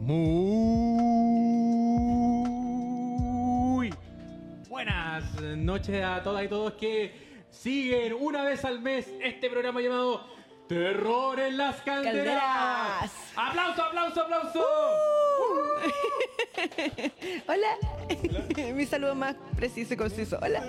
Muy buenas noches a todas y todos que siguen una vez al mes este programa llamado Terror en las Calderas. ¡Aplauso, aplauso, aplauso! Hola. Mi saludo más preciso y conciso. Hola.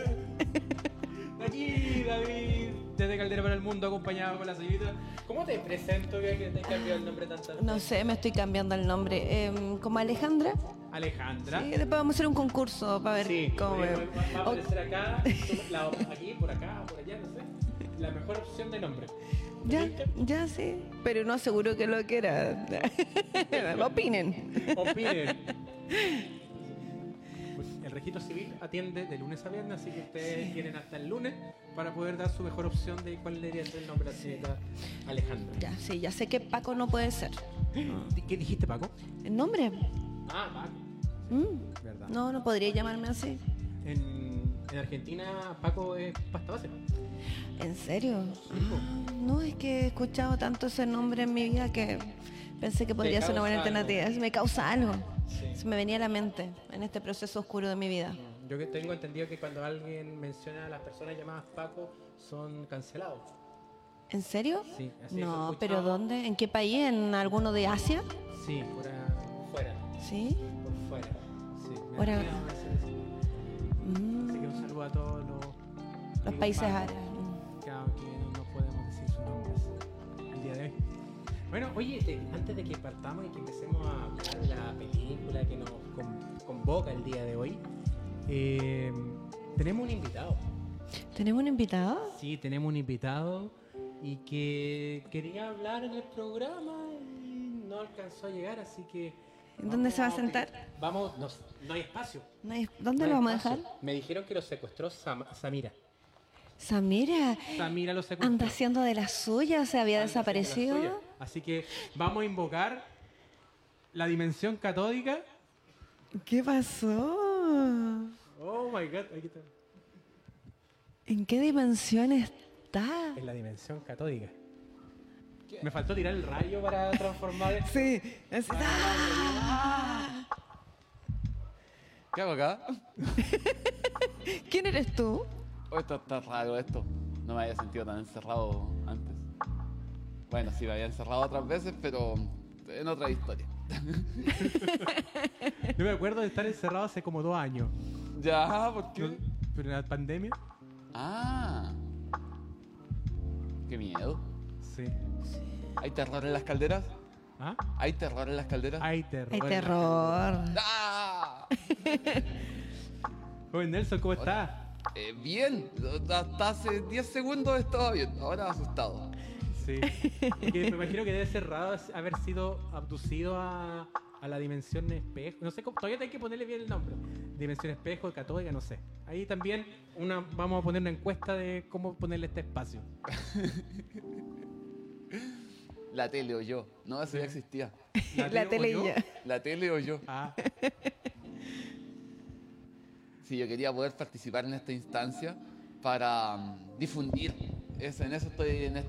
Aquí David, desde Caldera para el Mundo, acompañado con la señorita. ¿Cómo te presento que te he cambiado el nombre tantas veces? No sé, me estoy cambiando el nombre. ¿Como Alejandra? Alejandra. Sí, después vamos a hacer un concurso para ver Sí, cómo va a aparecer acá, aquí, por acá, por allá, no sé. La mejor opción de nombre. Ya sí. Pero no aseguro que lo quiera. Opinen. Pues el registro civil atiende de lunes a viernes, así que ustedes tienen hasta el lunes para poder dar su mejor opción de cuál debería ser el nombre de la señorita Alejandra. Ya, sí, ya sé que Paco no puede ser. ¿Qué dijiste, Paco? ¿El nombre? Ah, Paco. ¿Verdad? No podría llamarme así. En Argentina, Paco es pasta base. ¿En serio? No, es que he escuchado tanto ese nombre en mi vida que pensé que podría ser una buena alternativa. Me causa algo. Sí. Se me venía a la mente en este proceso oscuro de mi vida. Yo que tengo entendido que cuando alguien menciona a las personas llamadas Paco, son cancelados. ¿En serio? Sí, así he No, escuchado. ¿pero dónde? ¿En qué país? ¿En alguno de Asia? Sí, fuera. ¿Sí? Por fuera. Sí, me Fuera. da miedo decir eso. Así que un saludo a todos Los países árabes. Claro, que no podemos decir sus nombres el día de hoy. Bueno, oye, antes de que partamos y que empecemos a hablar de la película que nos convoca el día de hoy, tenemos un invitado. ¿Tenemos un invitado? Sí, tenemos un invitado y que quería hablar en el programa y no alcanzó a llegar, así que... ¿Dónde se va a sentar? Vamos, no hay espacio. ¿Dónde No lo hay vamos a espacio. dejar? Me dijeron que lo secuestró Samira. Samira. Samira lo secuestró. Anda haciendo de las suyas, se había Anda haciendo la suya. desaparecido. Así que vamos a invocar la dimensión catódica. ¿Qué pasó? Oh my god, aquí está. ¿En qué dimensión está? En la dimensión catódica. Me faltó tirar el rayo para transformar. Sí. ¡Ah! ¿Qué hago acá? ¿Quién eres tú? Oh, esto está raro esto. No me había sentido tan encerrado antes. Bueno, sí me había encerrado otras veces, pero en otra historia. Yo me acuerdo de estar encerrado hace como 2 años. Ya, ¿por qué? Pero en la pandemia. Ah. Qué miedo. Sí. ¿Hay terror en las calderas? ¿Ah? ¿Hay terror en las calderas? Hay terror. Hay terror. ¡Ah! Joven Nelson, ¿cómo estás? Bien. Hasta hace 10 segundos estaba bien. Ahora asustado. Sí. Porque me imagino que debe ser raro haber sido abducido a la dimensión espejo. No sé, todavía hay que ponerle bien el nombre. Dimensión espejo, catódica, no sé. Ahí también vamos a poner una encuesta de cómo ponerle este espacio. La tele o yo. No, eso ya existía. La tele o y yo? ya. La tele o yo. Ah, Sí, yo quería poder participar en esta instancia para difundir. En eso estoy en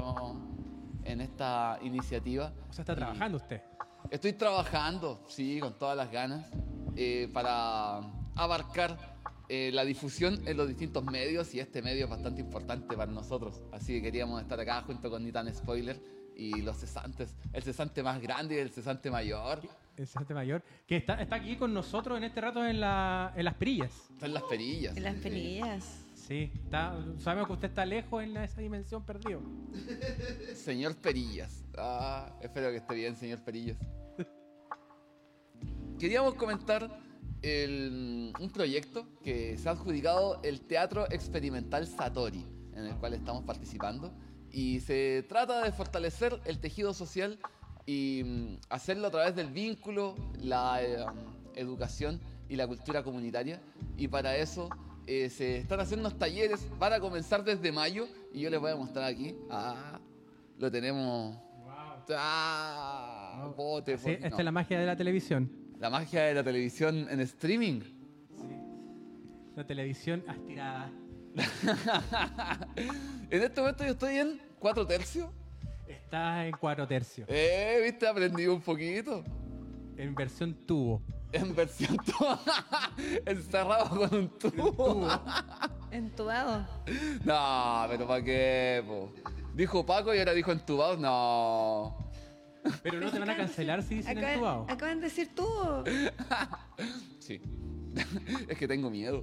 esta iniciativa. o sea, está Y trabajando usted. Estoy trabajando, sí, con todas las ganas, para abarcar la difusión en los distintos medios, y este medio es bastante importante para nosotros. Así que queríamos estar acá junto con Nitan Spoiler y los cesantes, el cesante más grande y el cesante mayor. El cesante mayor, que está aquí con nosotros en este rato en las perillas. Están las perillas. En las Sí. perillas. Sí, sabemos que usted está lejos en esa dimensión perdido. Señor Perillas. Espero que esté bien, señor Perillas. Queríamos comentar un proyecto que se ha adjudicado el Teatro Experimental Satori, en el cual estamos participando. Y se trata de fortalecer el tejido social y hacerlo a través del vínculo, la educación y la cultura comunitaria. Y para eso se están haciendo unos talleres. Van a comenzar desde mayo y yo les voy a mostrar aquí. Lo tenemos. Bote, Sí, esta no. es la magia de la televisión. La magia de la televisión en streaming. La televisión aspirada. En este momento yo estoy en 4 tercios. Está en 4 tercios. ¿Viste? Aprendí un poquito. En versión tubo. En versión tubo. Encerrado con un tubo. Entubado. No, pero ¿para qué, po? Dijo Paco y ahora dijo entubado. No. Pero no te van a cancelar si dicen entubado. Acaban de decir tubo. Sí. Es que tengo miedo.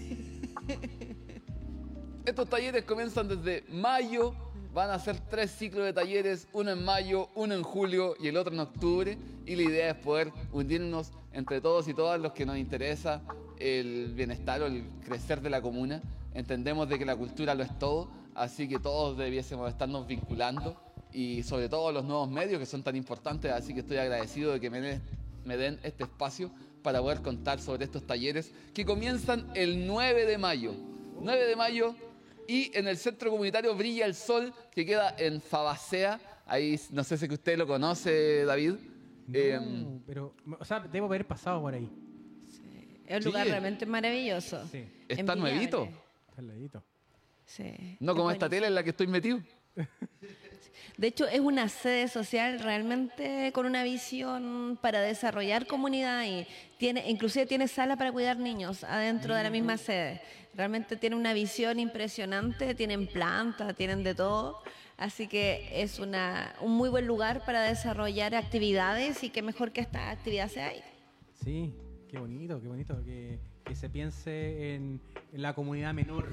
Estos talleres comienzan desde mayo. Van a ser 3 ciclos de talleres, uno en mayo, uno en julio y el otro en octubre. Y la idea es poder unirnos entre todos y todas los que nos interesa el bienestar o el crecer de la comuna. Entendemos de que la cultura lo es todo, así que todos debiésemos estarnos vinculando y sobre todo los nuevos medios que son tan importantes, así que estoy agradecido de que me den este espacio para poder contar sobre estos talleres que comienzan el 9 de mayo. 9 de mayo y en el Centro Comunitario Brilla el Sol, que queda en Fabacea. Ahí no sé si usted lo conoce, David. No, pero, o sea, debo haber pasado por ahí. Sí. Es un lugar realmente maravilloso. Sí. Está nuevito. Está al ladito. Sí. No como Es esta tele en la que estoy metido. De hecho, es una sede social realmente con una visión para desarrollar comunidad y inclusive tiene sala para cuidar niños adentro de la misma sede. Realmente tiene una visión impresionante, tienen plantas, tienen de todo. Así que es un muy buen lugar para desarrollar actividades y qué mejor que esta actividad sea ahí. Sí, qué bonito que se piense en la comunidad menor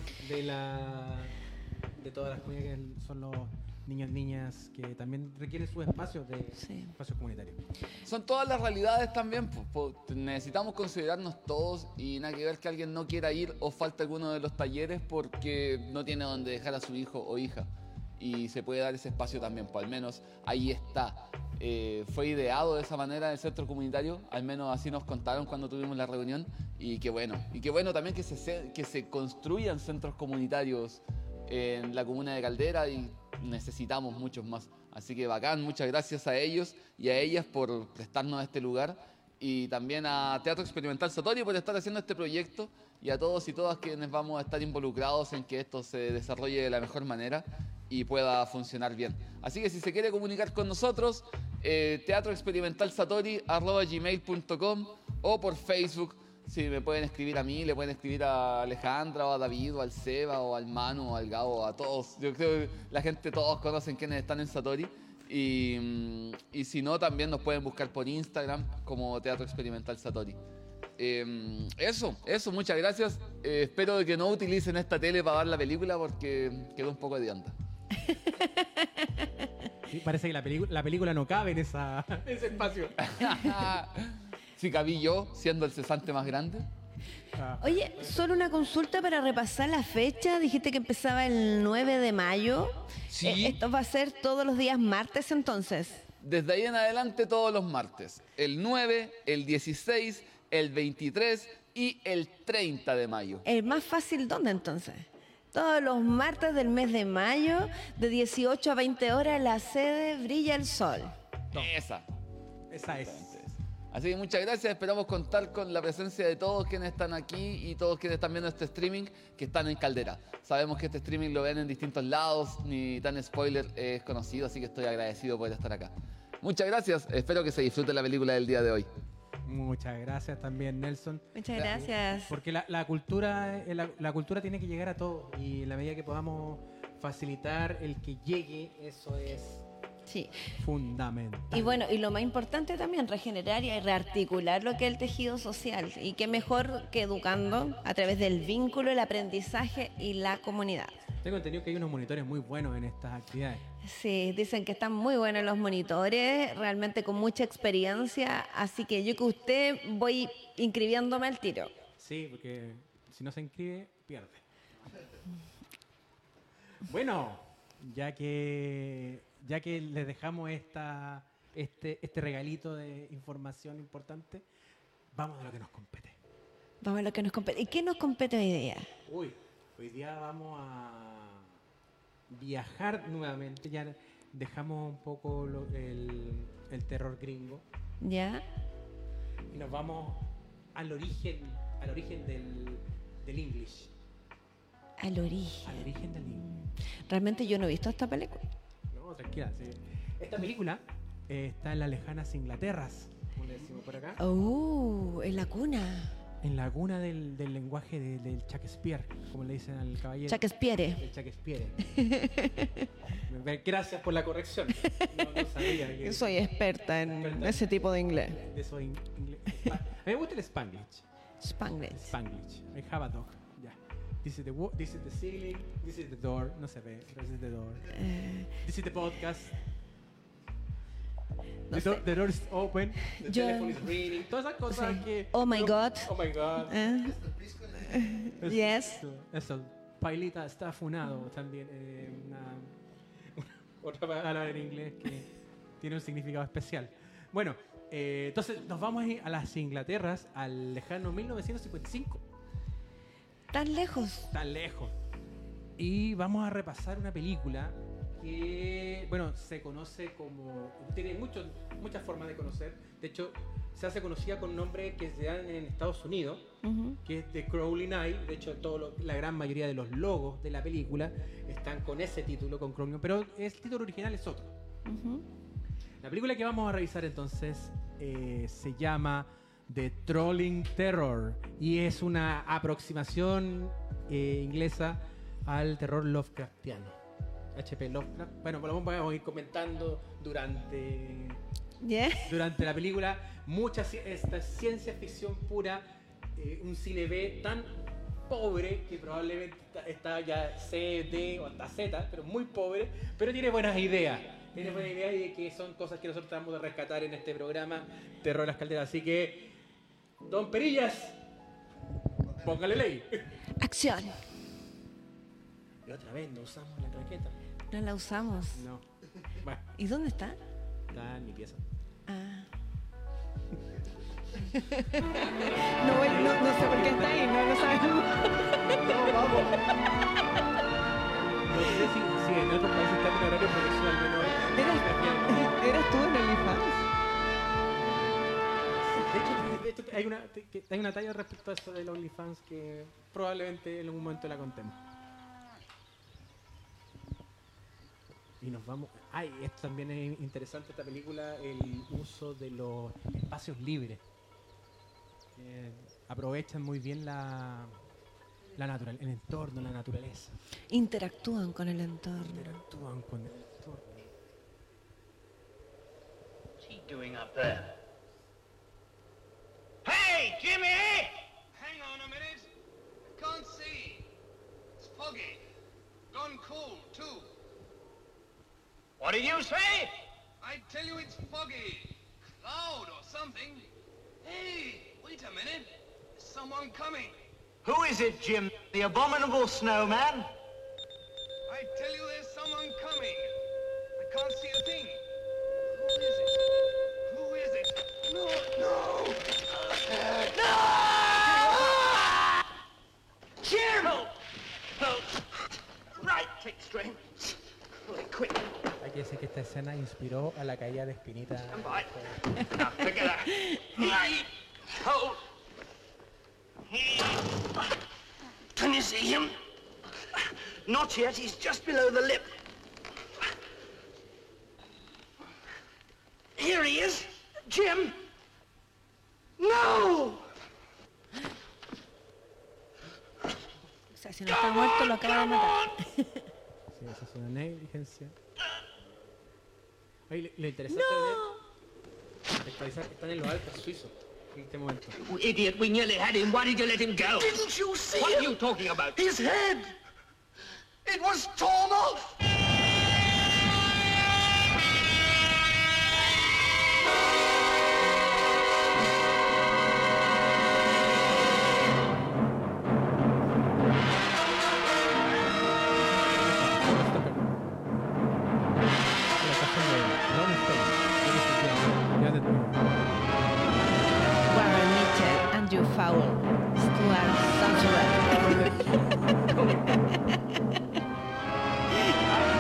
de todas las comunidades que son los niños y niñas que también requieren sus espacios espacios comunitarios. Son todas las realidades también. Necesitamos considerarnos todos y nada que ver que alguien no quiera ir o falta alguno de los talleres porque no tiene donde dejar a su hijo o hija. Y se puede dar ese espacio también, pues al menos ahí está. Fue ideado de esa manera en el centro comunitario, al menos así nos contaron cuando tuvimos la reunión. Y qué bueno también que se construyan centros comunitarios en la comuna de Caldera y necesitamos muchos más. Así que bacán, muchas gracias a ellos y a ellas por prestarnos este lugar y también a Teatro Experimental Satori por estar haciendo este proyecto y a todos y todas quienes vamos a estar involucrados en que esto se desarrolle de la mejor manera y pueda funcionar bien. Así que si se quiere comunicar con nosotros, teatroexperimentalsatori@gmail.com o por Facebook. Si me pueden escribir a mí, le pueden escribir a Alejandra o a David o al Seba o al Manu o al Gabo, a todos. Yo creo que la gente, todos conocen quiénes están en Satori. Y si no, también nos pueden buscar por Instagram como Teatro Experimental Satori. Eso, muchas gracias. Espero de que no utilicen esta tele para dar la película porque quedó un poco hedionda. Sí, parece que la película no cabe en ese espacio. Si cabí yo, siendo el cesante más grande. Oye, solo una consulta para repasar la fecha. Dijiste que empezaba el 9 de mayo. Sí. ¿Esto va a ser todos los días martes entonces? Desde ahí en adelante todos los martes. El 9, el 16, el 23 y el 30 de mayo. ¿El más fácil dónde entonces? Todos los martes del mes de mayo, de 18 a 20 horas, la sede Brilla el Sol. Esa es. Así que muchas gracias, esperamos contar con la presencia de todos quienes están aquí y todos quienes están viendo este streaming que están en Caldera. Sabemos que este streaming lo ven en distintos lados, ni tan spoiler es conocido, así que estoy agradecido por estar acá. Muchas gracias, espero que se disfrute la película del día de hoy. Muchas gracias también, Nelson. Muchas gracias. Porque la cultura tiene que llegar a todos y en la medida que podamos facilitar el que llegue, eso es... Sí. Fundamental. Y bueno, y lo más importante también, regenerar y rearticular lo que es el tejido social. Y qué mejor que educando a través del vínculo, el aprendizaje y la comunidad. Tengo entendido que hay unos monitores muy buenos en estas actividades. Sí, dicen que están muy buenos los monitores, realmente con mucha experiencia. Así que yo que usted voy inscribiéndome al tiro. Sí, porque si no se inscribe, pierde. Bueno, ya que les dejamos este regalito de información importante, vamos a lo que nos compete. Vamos a lo que nos compete. ¿Y qué nos compete hoy día? Hoy día vamos a viajar nuevamente. Ya dejamos un poco el terror gringo. ¿Ya? Y nos vamos al origen del English. Al origen. Al origen del English. Realmente yo no he visto esta película. No, tranquila. Sí. Esta película está en las lejanas Inglaterras, como le decimos por acá. En la cuna. En la cuna del lenguaje del Shakespeare, como le dicen al caballero. Shakespeare. El Shakespeare. Gracias por la corrección. No sabía que... Soy experta en ese tipo de inglés. Eso inglés. A mí me gusta el Spanglish. Spanglish. Spanglish. I have a dog. Yeah. This is the ceiling. This is the door. No se ve. This is the door. This is the podcast. The door is open. The telephone is ringing. Todas esas cosas que... Oh my God. Oh my God. Yes. Eso. Pailita está funado también. Otra palabra en inglés que tiene un significado especial. Bueno, entonces nos vamos a las Inglaterras al lejano 1955. ¿Tan lejos? Tan lejos. Y vamos a repasar una película que, bueno, se conoce como... Tiene muchas formas de conocer. De hecho, se hace conocida con nombres que se dan en Estados Unidos, que es The Crawling Eye. De hecho, la gran mayoría de los logos de la película están con ese título, con Crawling, pero el título original es otro. La película que vamos a revisar entonces se llama The Trolling Terror y es una aproximación inglesa al terror Lovecraftiano. H.P. Lovecraft. Bueno, por lo menos vamos a ir comentando durante la película. Esta ciencia ficción pura, un cine B tan pobre que probablemente está ya C, D o hasta Z, pero muy pobre, pero tiene buenas ideas. Tiene buenas ideas y que son cosas que nosotros tratamos de rescatar en este programa Terror en las Calderas. Así que, Don Perillas, póngale ley. Acción. Y otra vez, no usamos la claqueta. No la usamos. No. Bueno, ¿Y dónde está? está en mi pieza. Ah. No sé por qué está ahí, no lo sabemos. No, vamos. No sé si en otros países está en horario profesional, pero ¿Eras tú en OnlyFans? de hecho hay una talla respecto a eso del OnlyFans que probablemente en algún momento la contemos. Y nos vamos... esto también es interesante, esta película, el uso de los espacios libres. Aprovechan muy bien el entorno, la naturaleza. Interactúan con el entorno. Interactúan con el entorno. What's he doing up there? Hey, Jimmy! Hang on a minute. Can't see. It's foggy. Gone cold, too. What did you say? I tell you it's foggy. Cloud or something. Hey, wait a minute. There's someone coming. Who is it, Jim? The abominable snowman? I tell you there's someone coming. I can't see a thing. Who is it? Who is it? No, no! Jim! Oh. Right, take strain. Right, quick. Hay que decir que esta escena inspiró a la caída de Espinita. Stand by. Now, together. Right. Hold. Can you see him? Not yet. He's just below the lip. Here he is. Jim. No! O sea, si no está muerto, lo acaba de matar. Sí, esa es una negligencia. Oye, lo interesante de actualizar que están en los Alpes suizos en este momento. You idiot, we nearly had him. Why did you let him go? Didn't you see What him? are you talking about? His head! It was torn off! Warren Mitchell, Andrew Fowle, Stuart Sandsworth.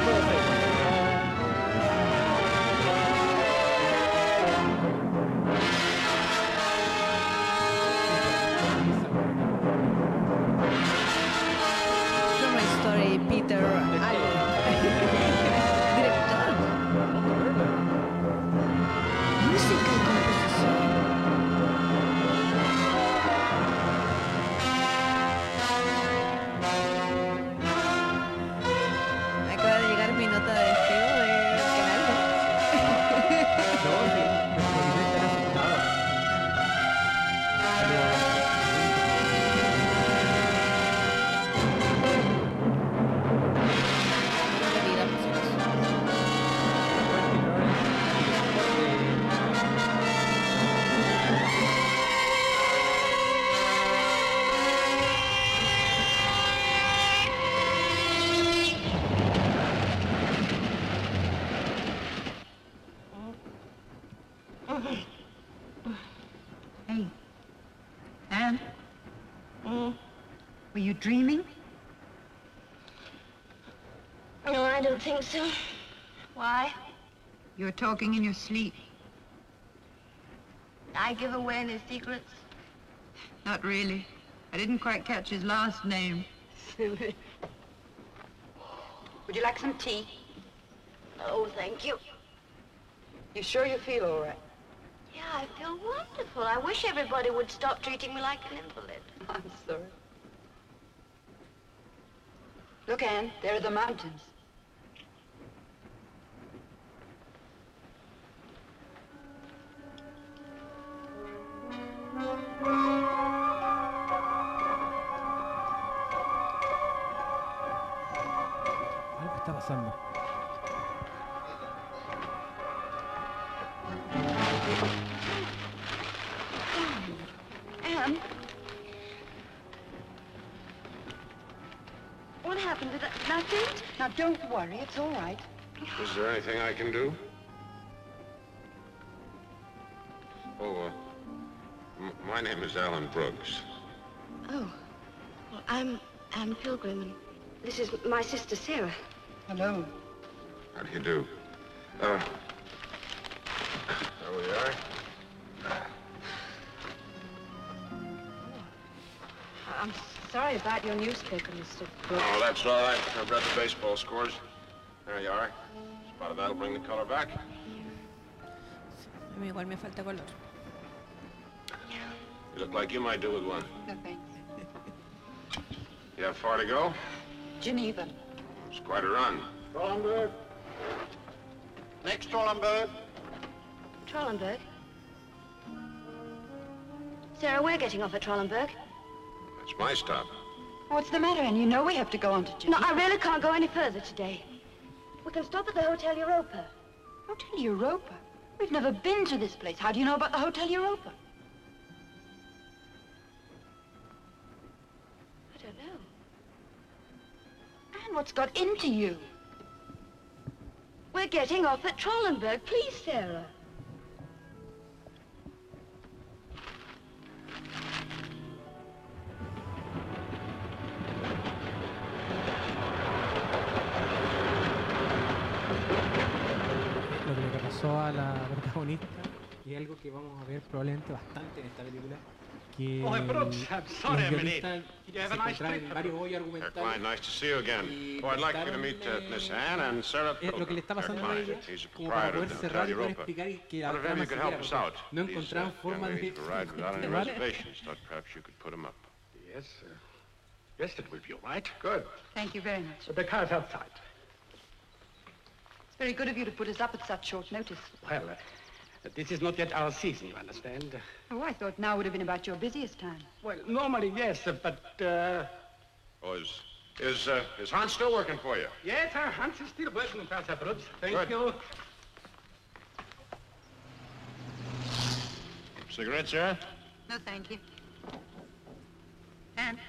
you dreaming? No, I don't think so. Why? You're talking in your sleep. I give away any secrets? Not really. I didn't quite catch his last name. Would you like some tea? Oh, thank you. You sure you feel all right? Yeah, I feel wonderful. I wish everybody would stop treating me like an invalid. I'm sorry. Look, Anne, there are the mountains. Algo está pasando. Anne? What happened? Did I faint? Now, don't worry. It's all right. Is there anything I can do? Oh, my name is Alan Brooks. Oh. Well, I'm Anne Pilgrim, and this is my sister, Sarah. Hello. How do you do? There we are. I'm sorry about your newspaper, Mr. Brooks. Oh, that's all right. I've read the baseball scores. There you are. Spotted that'll bring the color back. A mí igual me falta color. You look like you might do with one. No, thanks. You have far to go? Geneva. It's quite a run. Trollenberg. Next Trollenberg. Trollenberg? Sarah, we're getting off at Trollenberg. That's my stop. What's the matter, Anne? You know we have to go on to No, Geneva. I really can't go any further today. We can stop at the Hotel Europa. Hotel Europa? We've never been to this place. How do you know about the Hotel Europa? I don't know. Anne, what's got into you? We're getting off at Trollenberg. Please, Sarah. Lo que le pasó a la protagonista y algo que vamos a ver probablemente bastante en esta película, que Oh, Brooks, I'm sorry, los I'm late. guionistas You se have a nice encontraban trip. en varios hoyos Herr argumentales. Klein, nice to see you again. Oh, I'd like you to meet Miss Anne and Sarah Pilgrim. Lo que le está Herr pasando a Klein, ella, he's the como para proprietor poder of the cerrar y Hotel poder Europa. explicar y que la Wonder if trama you could help us siguiera, out. porque no These encontraban young forma de ladies would ride without any continuar. reservations. Thought perhaps you could put them up. Yes, sir. Yes, it will be all right. Good. Thank you very much. The car's outside. It's very good of you to put us up at such short notice. Well, this is not yet our season, you understand. Oh, I thought now would have been about your busiest time. Well, normally, yes, but, Oh, is Hans still working for you? yes, sir, Hans is still working in Herr Brooks. Thank Good. you. Cigarettes, sir? No, thank you. Anne?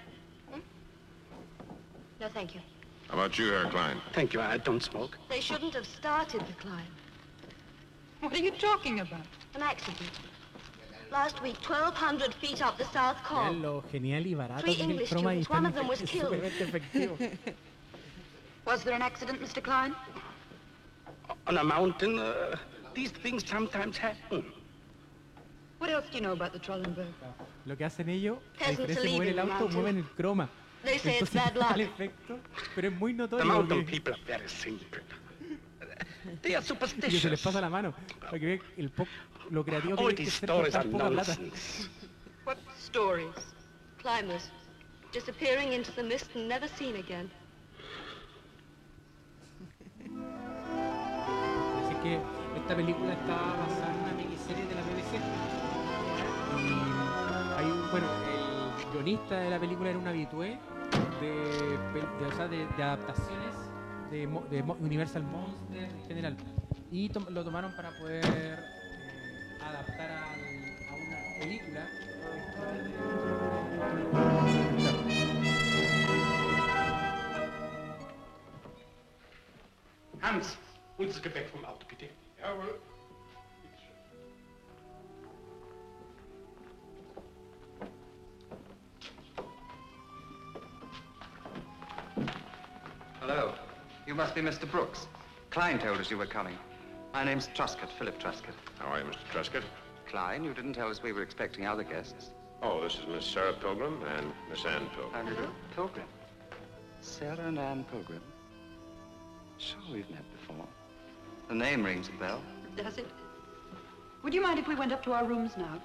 No, thank you. How about you, Herr Klein? Thank you, I don't smoke. They shouldn't have started the climb. What are you talking about? An accident. Last week, 1,200 feet up the South Vean Col. lo genial y barato Three que es el English croma y students, one tan of them was killed. supermente efectivo. Was there an accident, Mr. Klein? On a mountain, these things sometimes happen. What else do you know about the Trollenberg? Lo que hacen ellos, a Peasants diferencia are de mover el leaving the auto, mountain. mueven el croma. They say it's Entonces bad luck. da el efecto, pero es muy The notorio mountain porque- people are very simple. They are y que se les superstitious. pasa la mano para que vean lo creativo que All tiene que these ser con stories are tan poca plata. nonsense. What stories? Climbers. Disappearing into the mist and never seen again. Así que esta película está basada en una miniserie de la BBC. Y hay bueno, el guionista de la película era un habitué de adaptaciones de Universal Monster en general. Y lo tomaron para poder adaptar a una película. Hans, uns das Gepäck vom Auto, bitte. Jawohl. Hello. You must be Mr. Brooks. Klein told us you were coming. My name's Truscott, Philip Truscott. How are you, Mr. Truscott? Klein, you didn't tell us we were expecting other guests. Oh, this is Miss Sarah Pilgrim and Miss Anne Pilgrim. How do you do? Pilgrim. Sarah and Anne Pilgrim. Sure, we've met before. The name rings a bell. Does it? Would you mind if we went up to our rooms now?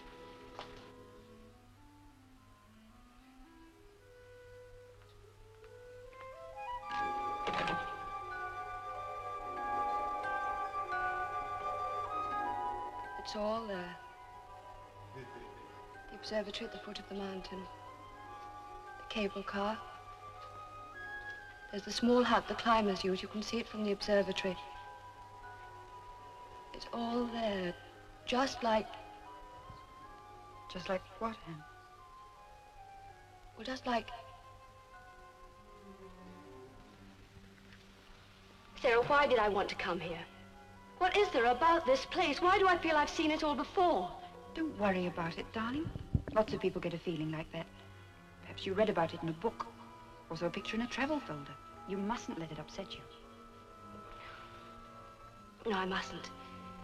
It's all there. The observatory at the foot of the mountain. The cable car. There's the small hut the climbers use. You can see it from the observatory. It's all there. Just like... Just like what, Anne? Well, just like... Sarah, why did I want to come here? What is there about this place? Why do I feel I've seen it all before? Don't worry about it, darling. Lots of people get a feeling like that. Perhaps you read about it in a book, or saw a picture in a travel folder. You mustn't let it upset you. No, I mustn't.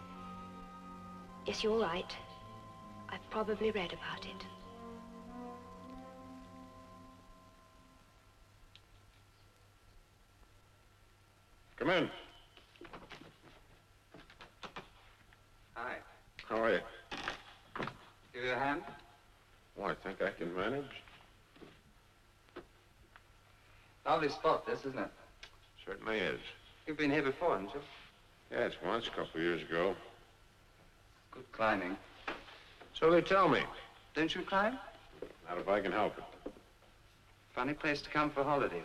Yes, you're right. I've probably read about it. Come in. Hi. How are you? Give you a hand? Well, I think I can manage. Lovely spot, this, isn't it? Certainly is. You've been here before, haven't you? Yes, once, a couple of years ago. Good climbing. So they tell me. Don't you climb? Not if I can help it. Funny place to come for holiday.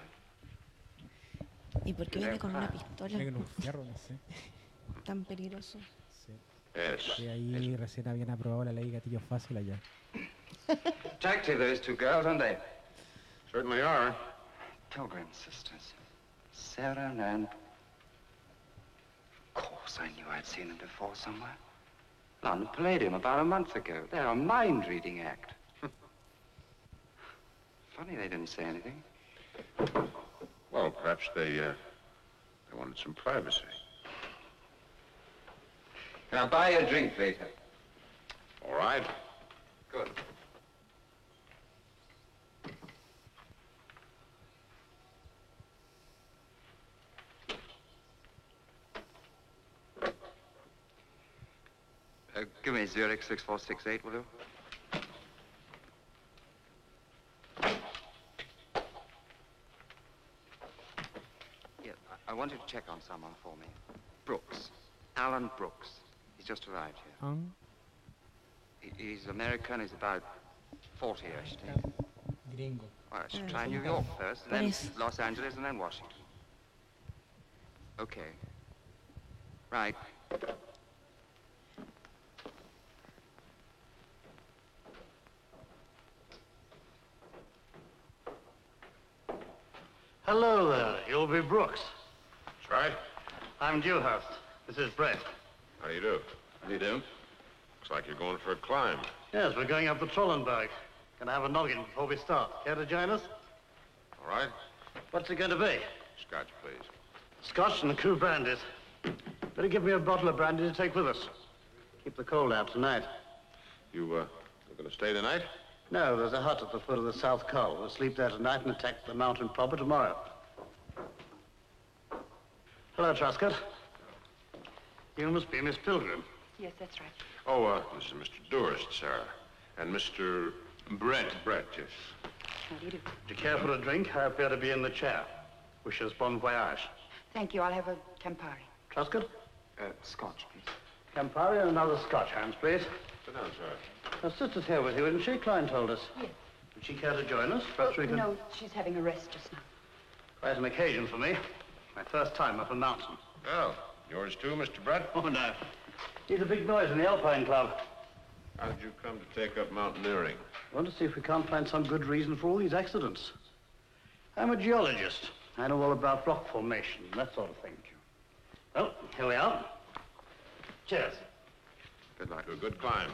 ¿Y por qué viene con una pistola? Viene con un fierro, no sé. Tan peligroso. Sí. Yes. Que ahí recién habían aprobado la ley gatillo fácil allá. Attractive, those two girls, aren't they? Certainly are. Pilgrim sisters. Sarah and Anne. Of course, I knew I'd seen them before somewhere. London Palladium about a month ago. They're a mind-reading act. Funny they didn't say anything. Well, perhaps they wanted some privacy. Can I buy you a drink later? All right. Good. Give me Zurich 6468, will you? Yeah, I want you to check on someone for me. Brooks. Alan Brooks. He's just arrived here. He's American. He's about 40, I should think. Gringo. Well, I should try New York first, and then Los Angeles, and then Washington. Okay. Right. Hello there. You'll be Brooks. That's right. I'm Dewhurst. This is Brett. How do you do? How do you do? Looks like you're going for a climb. Yes, we're going up the Trollenberg. Gonna have a noggin before we start. Care to join us? All right. What's it going to be? Scotch, please. Scotch and 2 brandies. Better give me a bottle of brandy to take with us. Keep the cold out tonight. You're going to stay the night? No, there's a hut at the foot of the South Col. We'll sleep there tonight and attack the mountain proper tomorrow. Hello, Truscott. You must be Miss Pilgrim. Yes, that's right. Oh, this is Mr. Durst, Sarah. And Mr. Brett. Brett, yes. How do you do? Do you care for a drink? I appear to be in the chair. Wishes bon voyage. Thank you. I'll have a Campari. Truscott? Scotch, please. Campari and another Scotch, Hans, please. Sit down, Sarah. Her sister's here with you, isn't she? Klein told us. Yes. Would she care to join us? Perhaps we can... No, she's having a rest just now. Quite an occasion for me. My first time up a mountain. Well, yours too, Mr. Brett? Oh, no. He's a big noise in the Alpine Club. How did you come to take up mountaineering? I want to see if we can't find some good reason for all these accidents. I'm a geologist. I know all about rock formation and that sort of thing. Well, here we are. Cheers. Good luck. A good climb.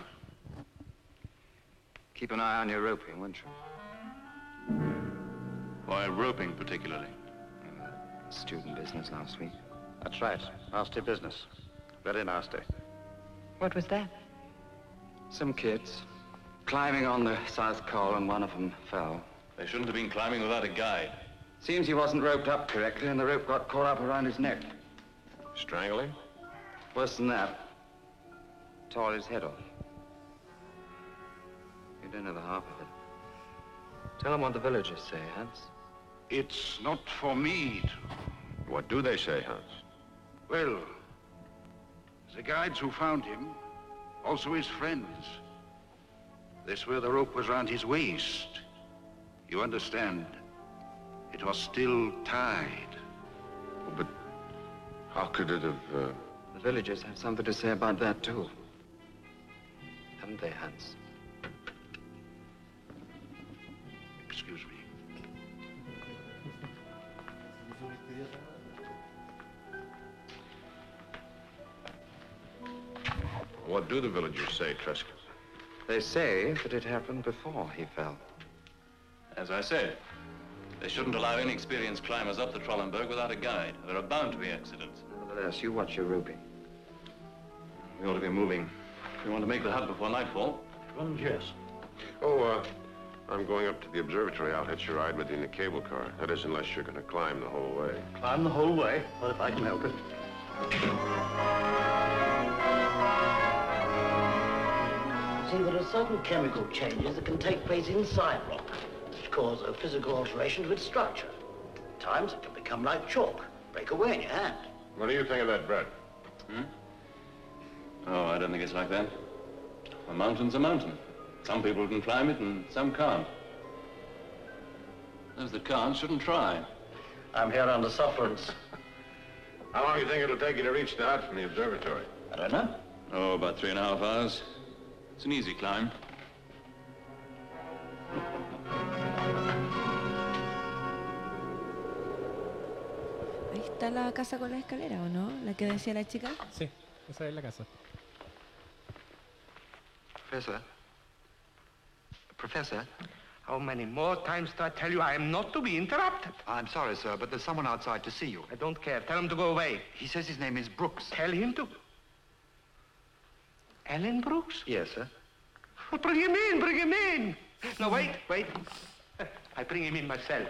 Keep an eye on your roping, won't you? Why roping particularly? student business last week. That's right. Nasty business. Very nasty. What was that? Some kids climbing on the South Col, and one of them fell. They shouldn't have been climbing without a guide. Seems he wasn't roped up correctly, and the rope got caught up around his neck. Strangling? Worse than that. Tore his head off. You don't know the half of it. Tell him what the villagers say, Hans. It's not for me to... What do they say, Hans? Well, the guides who found him, also his friends. They swear the rope was round his waist. You understand? It was still tied. Oh, but how could it have... The villagers have something to say about that, too. Haven't they, Hans? Excuse me. What do the villagers say, Tresca? They say that it happened before he fell. As I said, they shouldn't allow inexperienced climbers up the Trollenberg without a guide. There are bound to be accidents. Nevertheless, you watch your Ruby. We ought to be moving. If we want to make the hut before nightfall. Well, yes. Oh, I'm going up to the observatory. I'll hitch a ride with you in the cable car. That is, unless you're going to climb the whole way. Climb the whole way? Well, if I can help it. See, there are certain chemical changes that can take place inside rock, which cause a physical alteration to its structure. At times, it can become like chalk, break away in your hand. What do you think of that, Brett? Oh, I don't think it's like that. A mountain's a mountain. Some people can climb it and some can't. Those that can't shouldn't try. I'm here under sufferance. How long do you think it'll take you to reach the hut from the observatory? I don't know. Oh, about 3.5 hours. It's an easy climb. Ahí está la casa con la escalera, ¿o no? La que decía la chica. Sí, esa es la casa. Professor? Professor? How many more times do I tell you I am not to be interrupted? I'm sorry, sir, but there's someone outside to see you. I don't care. Tell him to go away. He says his name is Brooks. Tell him to. Alan Brooks? Yes, sir. Well, bring him in, bring him in. No, wait. I bring him in myself.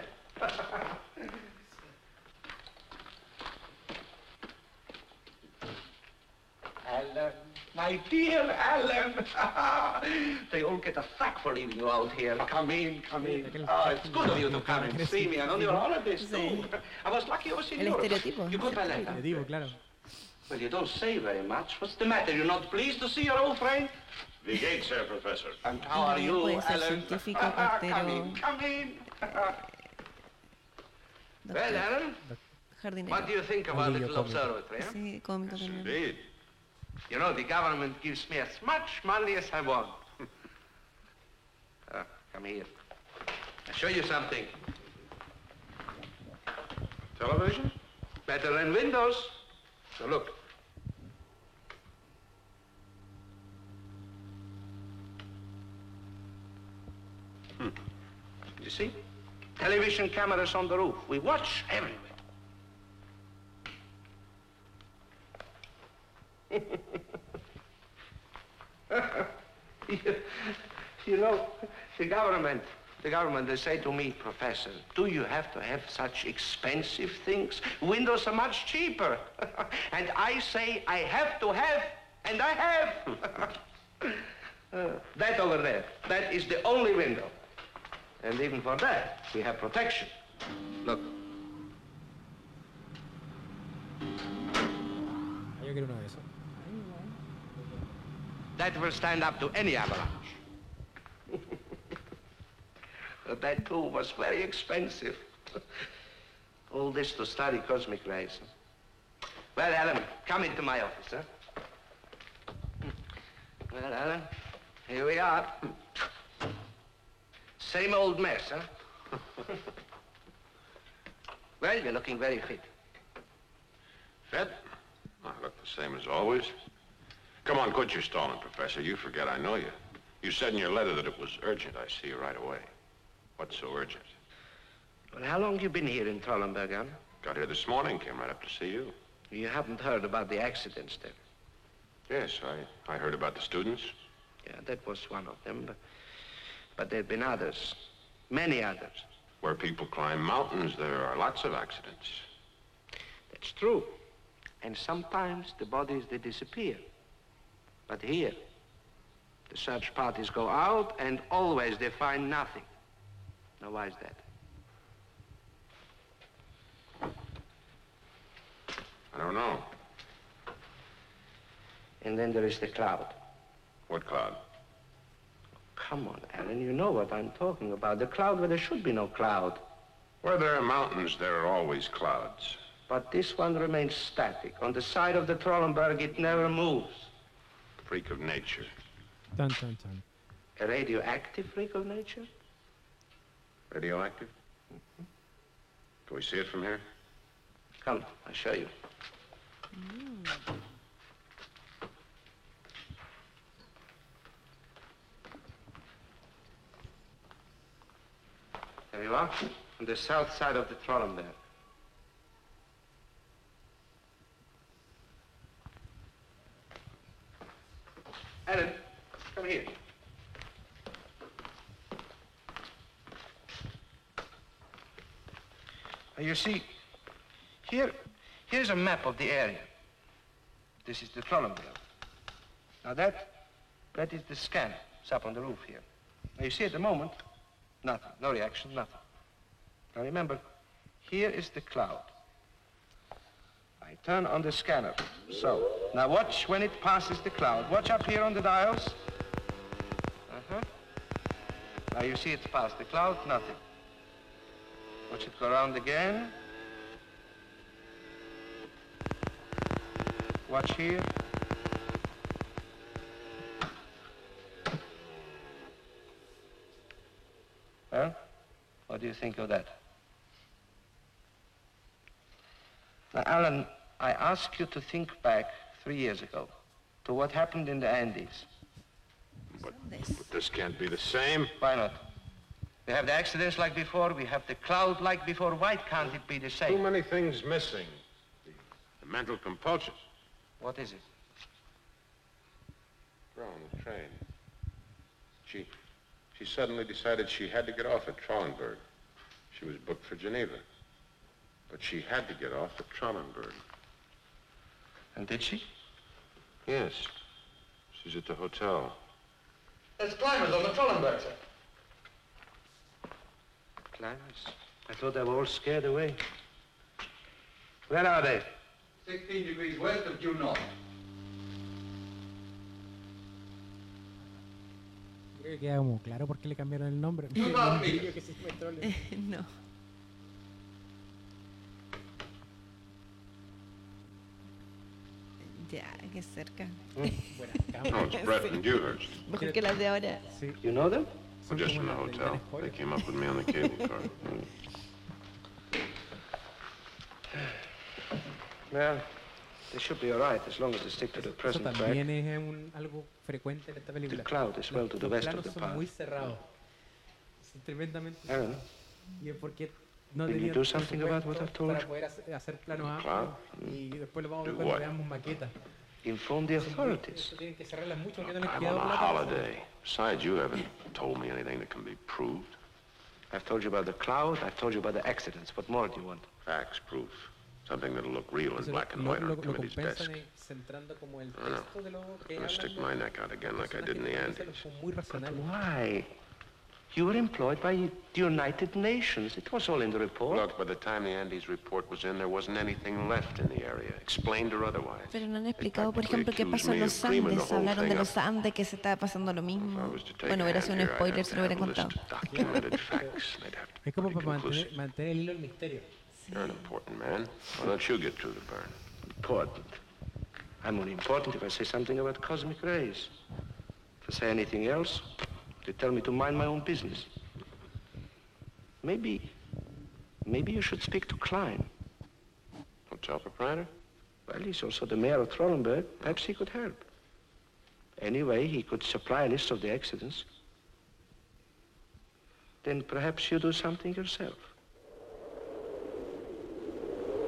Alan, my dear Alan. They all get a sack for leaving you out here. Come in. Oh, it's good of you to come and see me, and on your holidays, too. I was lucky I was in Europe. estereotipo. You got my letter? Estereotipo, claro. Well, you don't say very much. What's the matter? You're not pleased to see your old friend? The gates, sir, Professor. And how are you, Puede ser Alan? científico, cartero, Come in. Well, Alan, jardinero. what do you think of our little observatory? Huh? Sí, cómico también. Indeed. You know, the government gives me as much money as I want. Come here. I'll show you something. Television? Better than windows. So look. You see? Television cameras on the roof. We watch everywhere. You know, the government, they say to me, Professor, do you have to have such expensive things? Windows are much cheaper. And I say I have to have, and I have. That over there, that is the only window. And even for that, we have protection. Look. Yo quiero uno de esos. That will stand up to any avalanche. But that too was very expensive. All this to study cosmic rays. Well, Alan, come into my office, huh? Well, Alan, here we are. Same old mess, huh? Well, you're looking very fit. Fit? I look the same as always. Come on, quit your stalling, Professor. You forget I know you. You said in your letter that it was urgent. I see you right away. What's so urgent? Well, how long you been here in Trollenberg, huh? Got here this morning, came right up to see you. You haven't heard about the accidents then? Yes, I heard about the students. Yeah, that was one of them. But there have been others. Many others. Where people climb mountains, there are lots of accidents. That's true. And sometimes the bodies, they disappear. But here, the search parties go out and always they find nothing. Now, why is that? I don't know. And then there is the cloud. What cloud? Come on, Alan, you know what I'm talking about. The cloud where there should be no cloud. Where there are mountains, there are always clouds. But this one remains static. On the side of the Trollenberg, it never moves. Freak of nature. Dun, dun, dun. A radioactive freak of nature? Radioactive? Mm-hmm. Can we see it from here? Come, I'll show you. There you are, on the south side of the Trollenberg. Alan, come here. You see, here's a map of the area. This is the Trollenberg. Now that is the scanner. It's up on the roof here. Now you see at the moment, nothing, no reaction, nothing. Now remember, here is the cloud. I turn on the scanner, so. Now watch when it passes the cloud. Watch up here on the dials. Uh-huh. Now you see it's past the cloud, nothing. Watch it go around again. Watch here. Well, what do you think of that? Now, Alan, I ask you to think back 3 years ago to what happened in the Andes. But this can't be the same. Why not? We have the accidents like before, we have the cloud like before. Why can't it be the same? Too many things missing. The mental compulsion. What is it? Girl on the train. She suddenly decided she had to get off at Trollenberg. She was booked for Geneva. But she had to get off at Trollenberg. And did she? Yes. She's at the hotel. There's climbers on the Trollenberg, sir. Climbers? I thought they were all scared away. Where are they? 16 degrees west of due north. Creo que queda como claro por qué le cambiaron el nombre. No. Ya, qué cerca. No, it's Brett and Dewhurst. Mejor que las de ahora. You know them? Well, just from the hotel. They came up with me on the cable car. Well, they should be all right as long as they stick to the Eso present track. también es algo frecuente en esta película. The cloud is well to the Los west of planos the son path. muy cerrados. Son tremendamente Aaron, y es porque no will you tenían do something about what I've told para you? poder hacer planos Claro. amplios y después lo vamos a ver Do cuando what? veamos maquetas. Inform the authorities. Eso tienen que cerrarlas mucho porque no les I'm queda on a plata. holiday. Besides, you haven't told me anything that can be proved. I've told you about the cloud, I've told you about the accidents. What more do you want? Facts, proof. Something that'll look real in Entonces, black and lo white on a committee's compensan desk. centrando como el I know. texto de lo que I'm gonna stick hablan my neck out again like I did in the Andes. son muy racionales. Why? You were employed by the United Nations. It was all in the report. Look, by the time the Andes report was in, there wasn't anything left in the area, explained or otherwise. Pero no han explicado, por ejemplo, qué pasó en los Andes. Hablaron de los Andes, que se estaba pasando lo mismo. Bueno, hubiera sido un spoiler si lo hubieran contado. Documented facts. They'd have to Es como be para conclusive. mantener el hilo del misterio. You're an important man. Why don't you get through the burn? Important. I'm only important if I say something about cosmic rays. If I say anything else, they tell me to mind my own business. Maybe you should speak to Klein. Hotel proprietor? Well, he's also the mayor of Trollenberg. Perhaps he could help. Anyway, he could supply a list of the accidents. Then perhaps you do something yourself.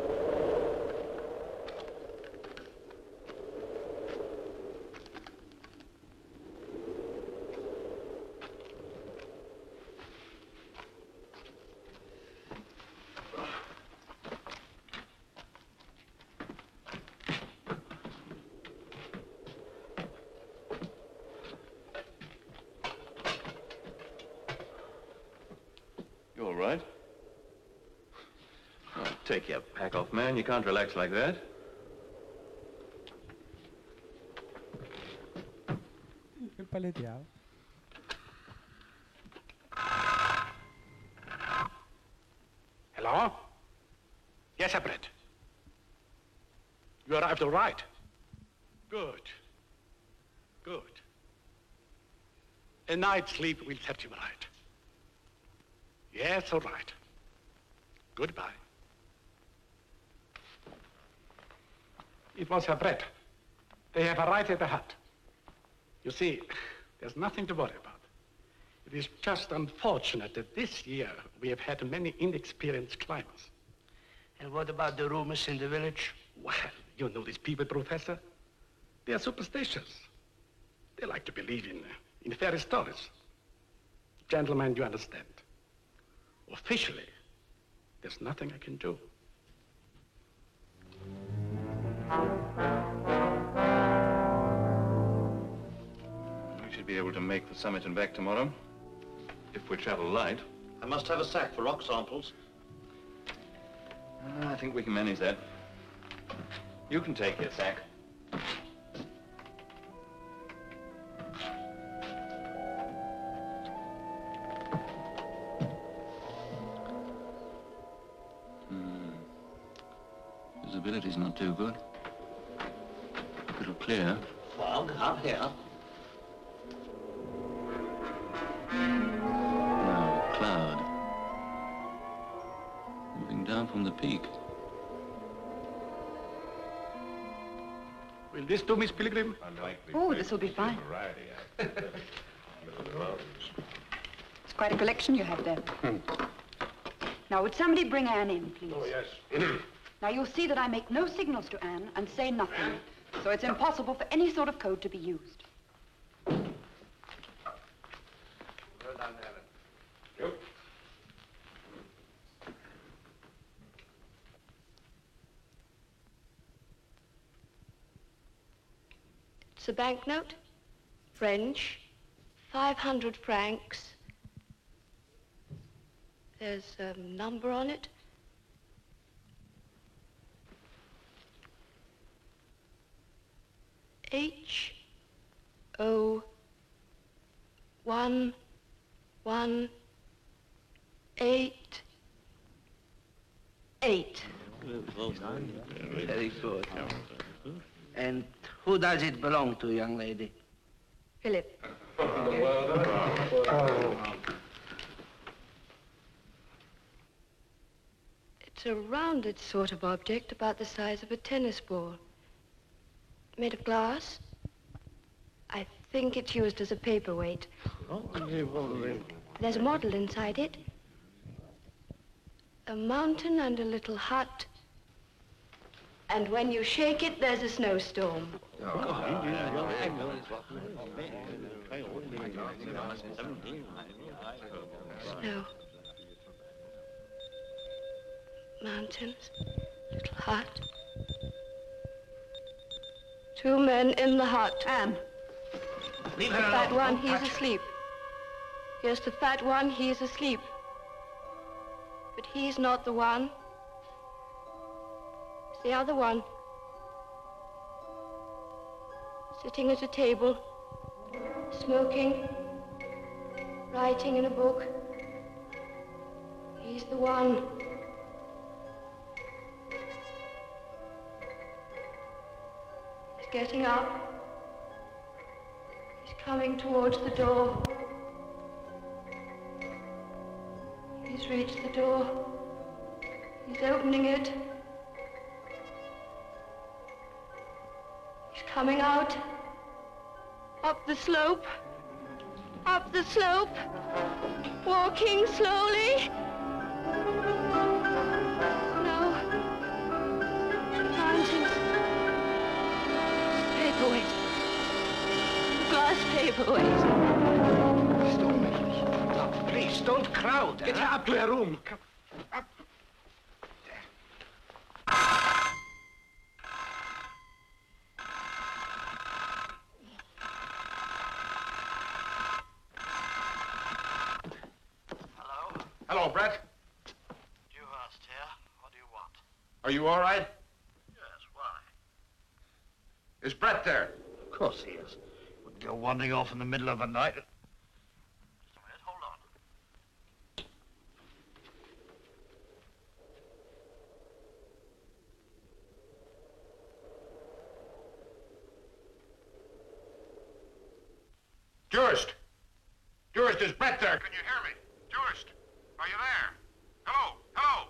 Take your pack off, man. You can't relax like that. El paleteado. Hello? Yes, Brett. You arrived all right. Good. Good. A night's sleep will set you right. Yes, all right. Goodbye. It was Brett. They have arrived at the hut. You see, there's nothing to worry about. It is just unfortunate that this year we have had many inexperienced climbers. And what about the rumors in the village? Well, you know these people, Professor. They are superstitious. They like to believe in fairy stories. Gentlemen, you understand. Officially, there's nothing I can do. We should be able to make the summit and back tomorrow, if we travel light. I must have a sack for rock samples. I think we can manage that. You can take your sack. Visibility's not too good. It'll clear. Fog up here. No, cloud. Moving down from the peak. Will this do, Miss Pilgrim? Oh, this will be fine. It's quite a collection you have there. Now, would somebody bring Anne in, please? Oh, yes. Now, you'll see that I make no signals to Anne and say nothing. So it's impossible for any sort of code to be used. Well done, Helen. Yep. It's a banknote, French, 500 francs. There's a number on it. H-O-1-1-8-8. Very good. And who does it belong to, young lady? Philip. It's a rounded sort of object about the size of a tennis ball. Made of glass. I think it's used as a paperweight. There's a model inside it. A mountain and a little hut. And when you shake it, there's a snowstorm. Snow. Mountains. Little hut. Two men in the hut. Anne. Leave The her fat alone. one, Don't he's touch her. asleep. Yes, the fat one, he's asleep. But he's not the one. It's the other one. Sitting at a table, smoking, writing in a book. He's the one. He's getting up. He's coming towards the door. He's reached the door. He's opening it. He's coming out. Up the slope. Up the slope. Walking slowly. No. Mountains. Paperweight. Glass paperweight. Stop, please, don't crowd. Get her up to her room. Come. Up. Hello, Brett. Dewhurst here. What do you want? Are you all right? Yes, why? Is Brett there? Of course he is. Wouldn't go wandering off in the middle of the night. Just a minute, hold on. Jurist! Jurist, is Brett there? Can you hear me? Jurist, are you there? Hello? Hello?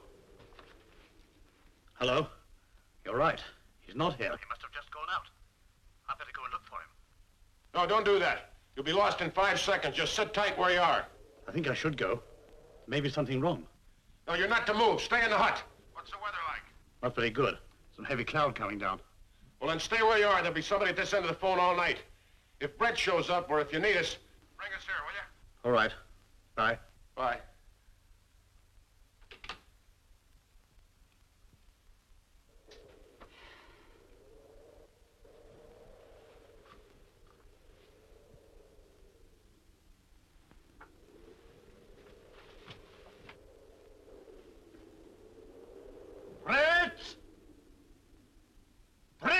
Hello? You're right. He's not here. He must have just gone out. I'd better go and look for him. No, don't do that. You'll be lost in 5 seconds. Just sit tight where you are. I think I should go. Maybe something wrong. No, you're not to move. Stay in the hut. What's the weather like? Not very good. Some heavy cloud coming down. Well, then stay where you are. There'll be somebody at this end of the phone all night. If Brett shows up, or if you need us, bring us here, will you? All right. Bye. Bye. Brett! Brett!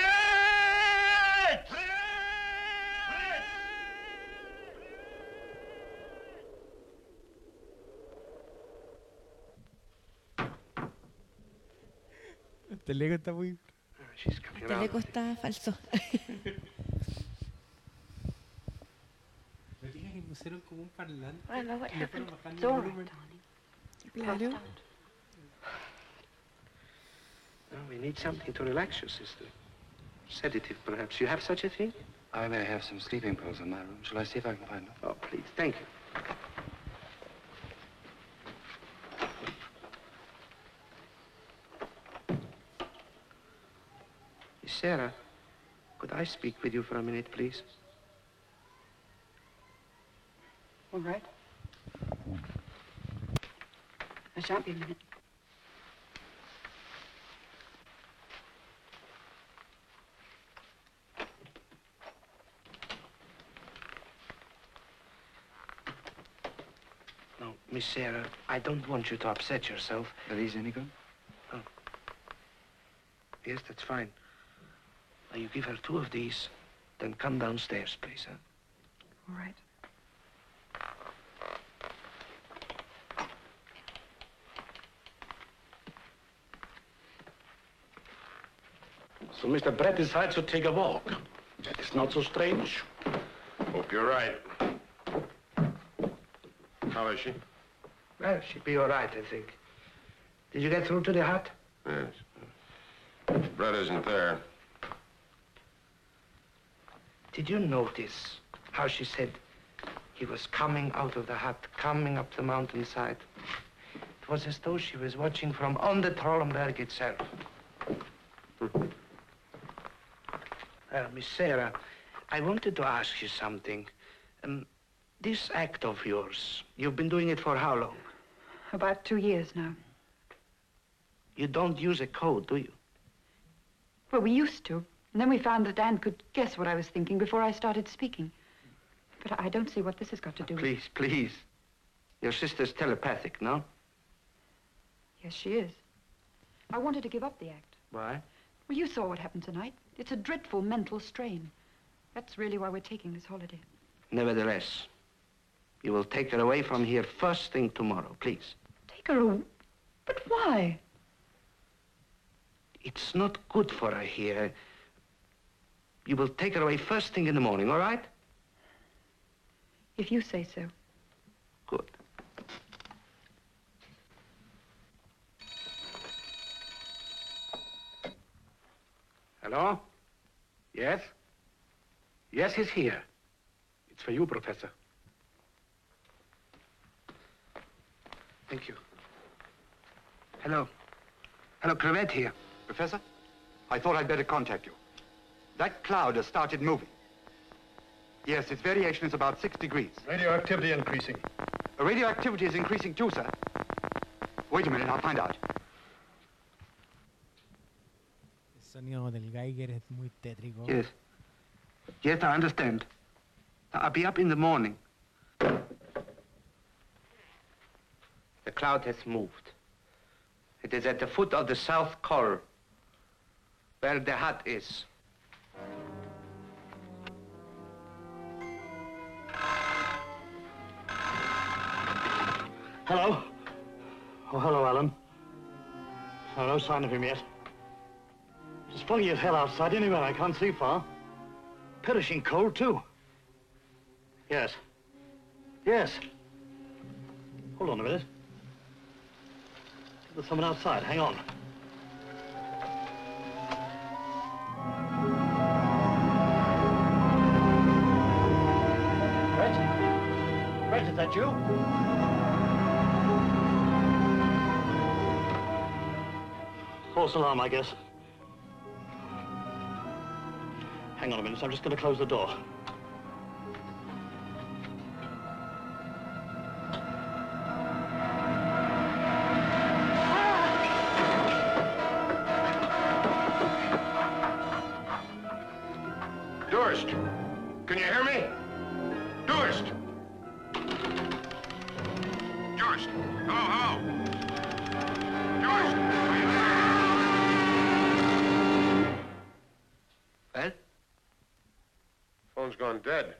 El teleco está muy... El teleco está falso. Me digas que pusieron como un parlante. I know what y le fueron happened. bajando It's el all right, volumen. darling. Claro. Well, we need something to relax your sister. Sedative, perhaps. You have such a thing? I may have some sleeping pills in my room. Shall I see if I can find them? Oh, please. Thank you. Miss Sarah, could I speak with you for a minute, please? All right. I shan't be a minute. No, Miss Sarah, I don't want you to upset yourself. Are these any good? Oh. Yes, that's fine. Now, you give her 2 of these, then come downstairs, please, huh? All right. So Mr. Brett decides to take a walk. That is not so strange. Hope you're right. How is she? Well, she'll be all right, I think. Did you get through to the hut? Yes. Brett isn't there. Did you notice how she said he was coming out of the hut, coming up the mountainside? It was as though she was watching from on the Trollenberg itself. Miss Sarah, I wanted to ask you something. This act of yours, you've been doing it for how long? About 2 years now. You don't use a code, do you? Well, we used to. And then we found that Dan could guess what I was thinking before I started speaking. But I don't see what this has got to do with... Please, please. Your sister's telepathic, no? Yes, she is. I wanted to give up the act. Why? Well, you saw what happened tonight. It's a dreadful mental strain. That's really why we're taking this holiday. Nevertheless, you will take her away from here first thing tomorrow, please. Take her away? But why? It's not good for her here. You will take her away first thing in the morning, all right? If you say so. Good. Hello? Yes? Yes, he's here. It's for you, Professor. Thank you. Hello. Hello, Cravette here. Professor, I thought I'd better contact you. That cloud has started moving. Yes, its variation is about 6 degrees. Radioactivity increasing. Radioactivity is increasing too, sir. Wait a minute, I'll find out. El sonido del Geiger es muy tétrico. Yes. Yes, I understand. I'll be up in the morning. The cloud has moved. It is at the foot of the South Col, where the hut is. Hello? Oh, hello, Alan. Oh, no sign of him yet. It's foggy as hell outside anyway. I can't see far. Perishing cold, too. Yes. Yes. Hold on a minute. There's someone outside. Hang on. Brett? Brett, is that you? False alarm, I guess. Hang on a minute. I'm just going to close the door. Durst, can you hear me? Durst! Durst! Hello, hello! Durst! Are you there? Well? Phone's gone dead.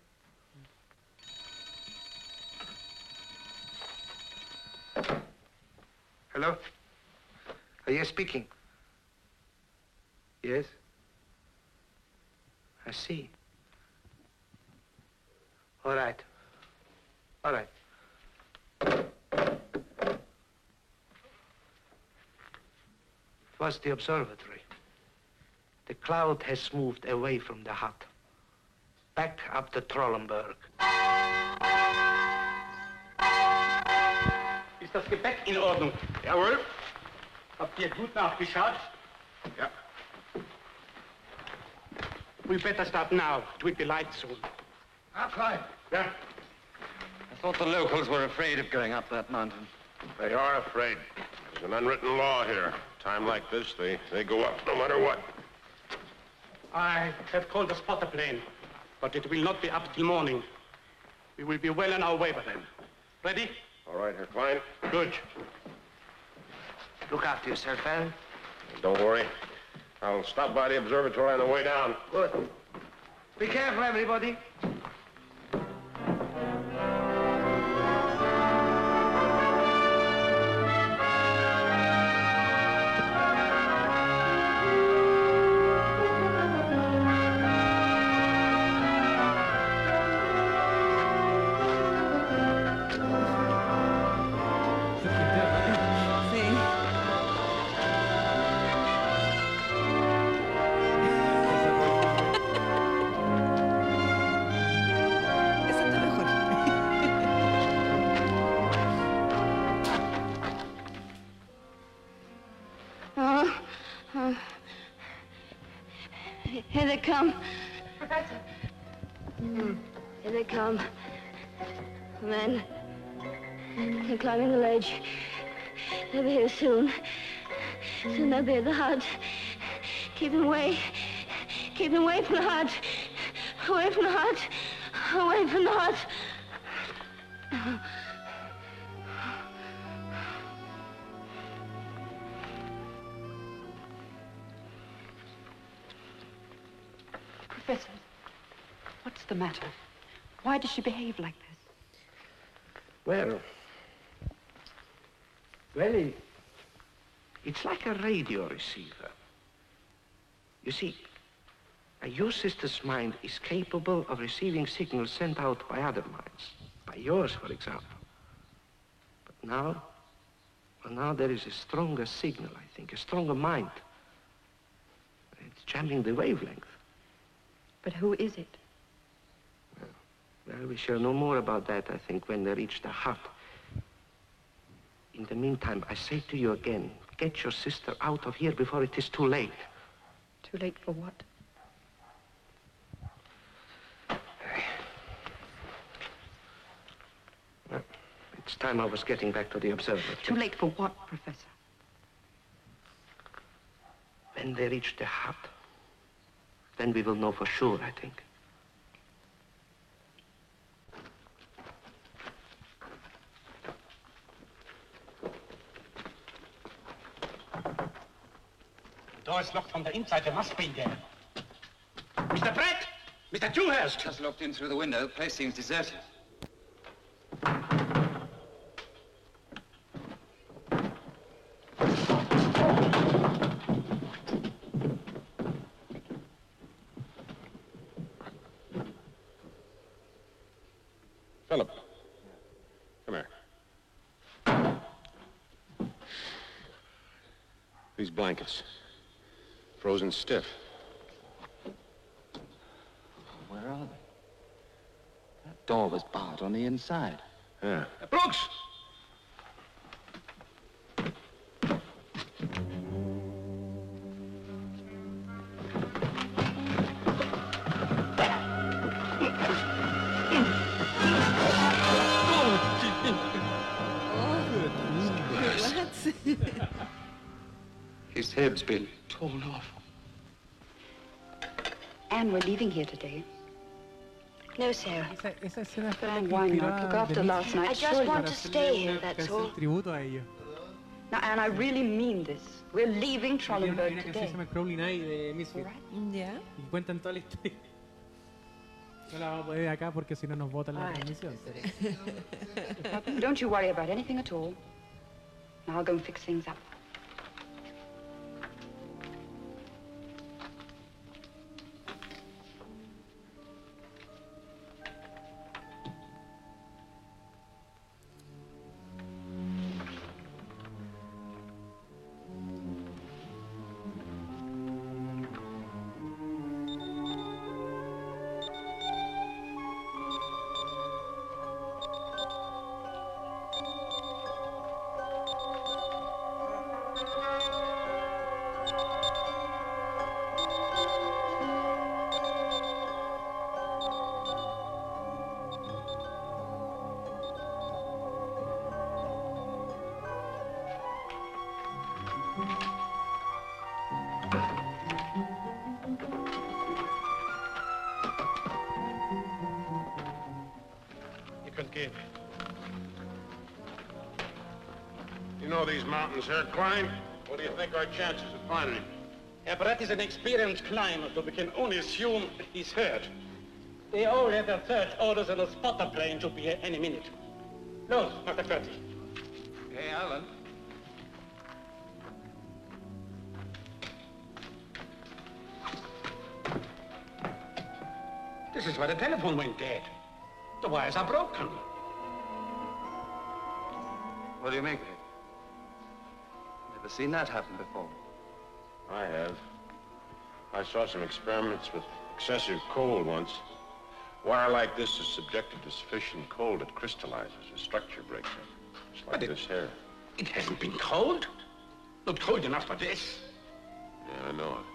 Hello? Are you speaking? Yes? I see. All right. All right. It was the observatory. The cloud has moved away from the hut. Back up the Trollenberg. Ist das Gepäck in Ordnung? Jawohl. Habt ihr gut nachgeschaut? Ja. We better start now. It will be light soon. I'll climb. Yeah. I thought the locals were afraid of going up that mountain. They are afraid. There's an unwritten law here. Time like this, they go up no matter what. I have called the spotter plane, but it will not be up till morning. We will be well on our way by then. Ready? All right, Herr Klein. Good. Look after yourself, Alan. Don't worry. I'll stop by the observatory on the way down. Good. Be careful, everybody. Here they come. Here they come. Men. They're climbing the ledge. They'll be here soon. Soon they'll be at the hut. Keep them away. Keep them away from the hut. Away from the hut. Away from the hut. Professor, what's the matter? Why does she behave like this? Well, it's like a radio receiver. You see, your sister's mind is capable of receiving signals sent out by other minds, by yours, for example. But now there is a stronger signal, I think, a stronger mind. It's jamming the wavelength. But who is it? Well, we shall know more about that, I think, when they reach the hut. In the meantime, I say to you again, get your sister out of here before it is too late. Too late for what? Well, it's time I was getting back to the observatory. Too late for what, Professor? When they reach the hut, then we will know for sure, I think. door is locked from the inside. They must be there. Mr. Brett! Mr. Dewhurst! Just looked in through the window. The place seems deserted. Philip, come here. These blankets, frozen stiff. Where are they? That door was barred on the inside. Yeah. Brooks! His head's been torn off. Anne, we're leaving here today. No, Sarah. Esa escena fue la Fine, que why not? inspiró Look a after Denise last night. I just Surely. want para to hacerle stay here, una that's canción all. tributo a ellos. Now, Anne, I really mean this. We're leaving Hay una Trollenberg canción que today. se llama Crowley Night de Misfits. Ya. Y cuentan toda la historia. No la vamos a poner acá porque si no nos botan la Right. transmisión. Don't you worry about anything at all. Now I'll go and fix things up. You can give. You know these mountains, Herr Klein? What do you think our chances of finding him? Herr Brett is an experienced climber, so we can only assume he's hurt. They all have their search orders and a spotter plane should be here any minute. No, Dr. Curtis. Hey, Alan. This is where the telephone went dead. The wires are broken. What do you make of it? Never seen that happen before. I have. I saw some experiments with excessive cold once. Wire like this is subjected to sufficient cold, it crystallizes. The structure breaks up. Just like this here. It hasn't been cold. Not cold enough for this. Yeah, I know it.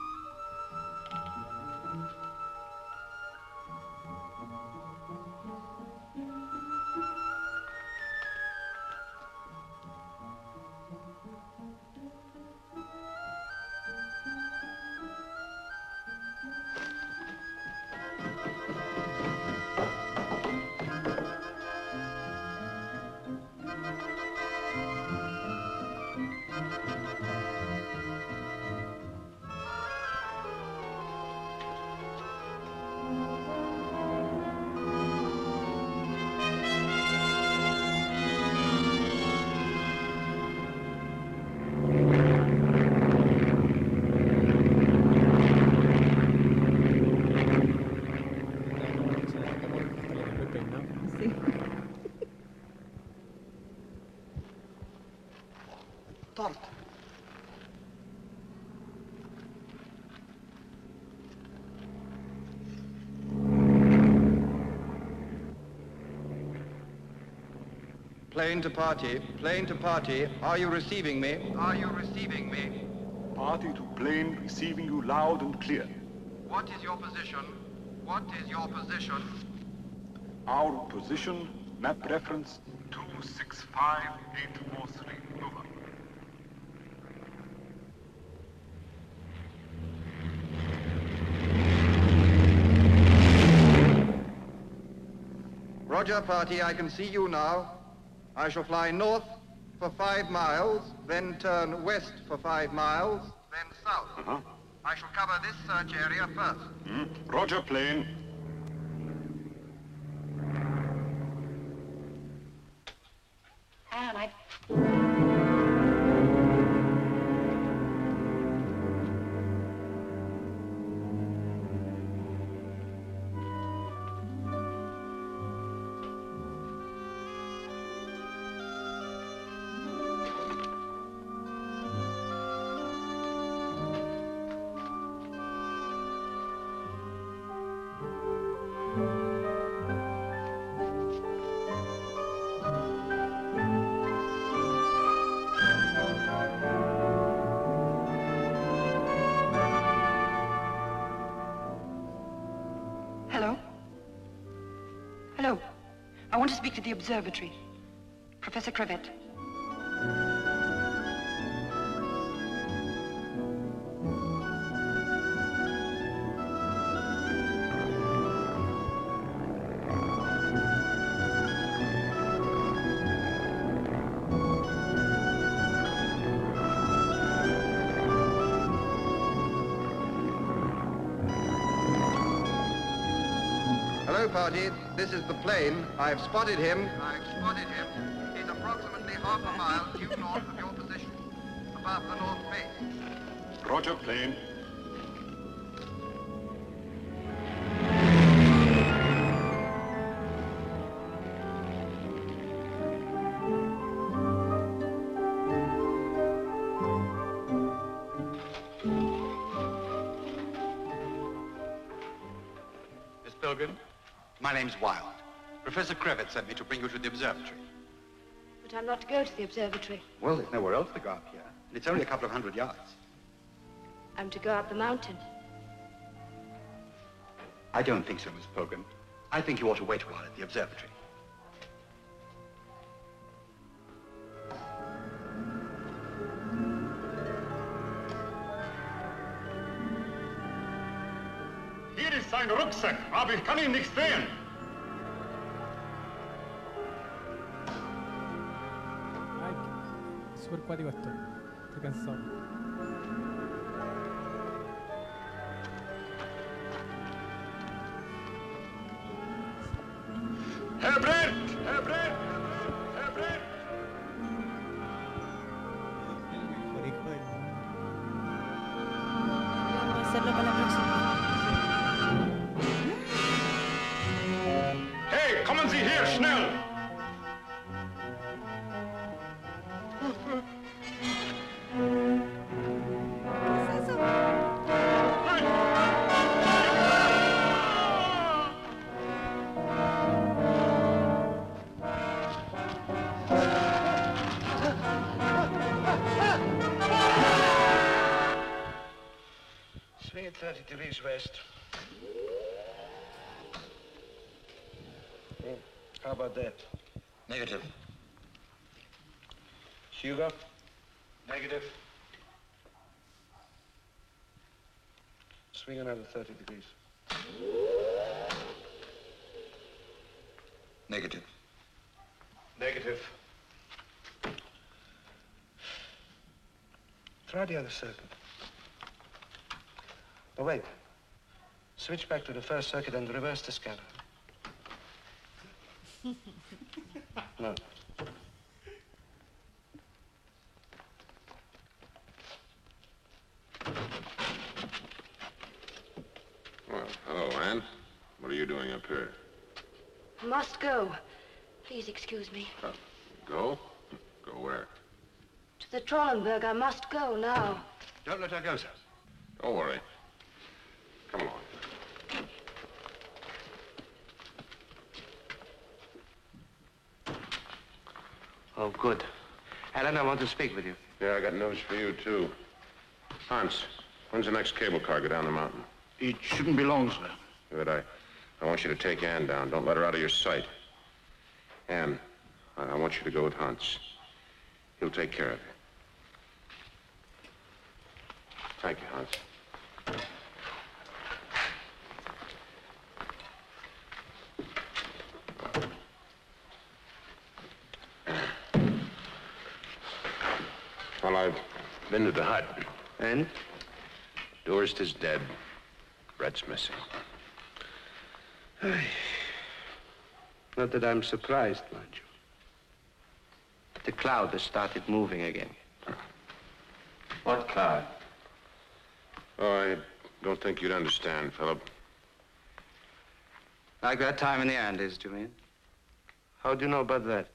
Torta. Plane to party, plane to party. Are you receiving me? Are you receiving me? Party to plane receiving you loud and clear. What is your position? What is your position? Our position, map reference 265843. Over. Roger, party, I can see you now. I shall fly north for 5 miles, then turn west for 5 miles, then south. Uh-huh. I shall cover this search area first. Roger, plane. Alan, Hello? Hello. I want to speak to the observatory. Professor Crevette. Hello, party. This is the plane. I've spotted him. He's approximately half a mile due north of your position, above the north face. Roger, plane. Miss Pilgrim, my name's Wilde. Professor Crevette sent me to bring you to the observatory. But I'm not to go to the observatory. Well, there's nowhere else to go up here. And it's only a couple of 100 yards. I'm to go up the mountain. I don't think so, Miss Pilgrim. I think you ought to wait a while at the observatory. Hier ist sein Rucksack, aber ich kann ihn nicht sehen. Ay, súper cuático esto. Estoy cansado. Herr Brett! Herr Brett! Herr Brett! Vamos a hacerlo para la próxima. Hey, kommen Sie her, schnell! Swing it 30 degrees west. How about that? Negative. Hugo? Negative. Swing another 30 degrees. Negative. Negative. Try the other circuit. Oh, wait. Switch back to the first circuit and reverse the scanner. No. Well, hello, Anne. What are you doing up here? I must go. Please excuse me. Go? Go where? To the Trollenberg, I must go now. Don't let her go, sir. Don't worry. Come along. Oh, good. Alan, I want to speak with you. Yeah, I got news for you, too. Hans, when's the next cable car go down the mountain? It shouldn't be long, sir. Good. I want you to take Anne down. Don't let her out of your sight. Anne, I want you to go with Hans. He'll take care of you. Thank you, Hans. Well, I've been to the hut. And? Durst is dead. Brett's missing. Not that I'm surprised, mind you. The cloud has started moving again. What cloud? Oh, I don't think you'd understand, Philip. Like that time in the Andes, do you mean? How do you know about that?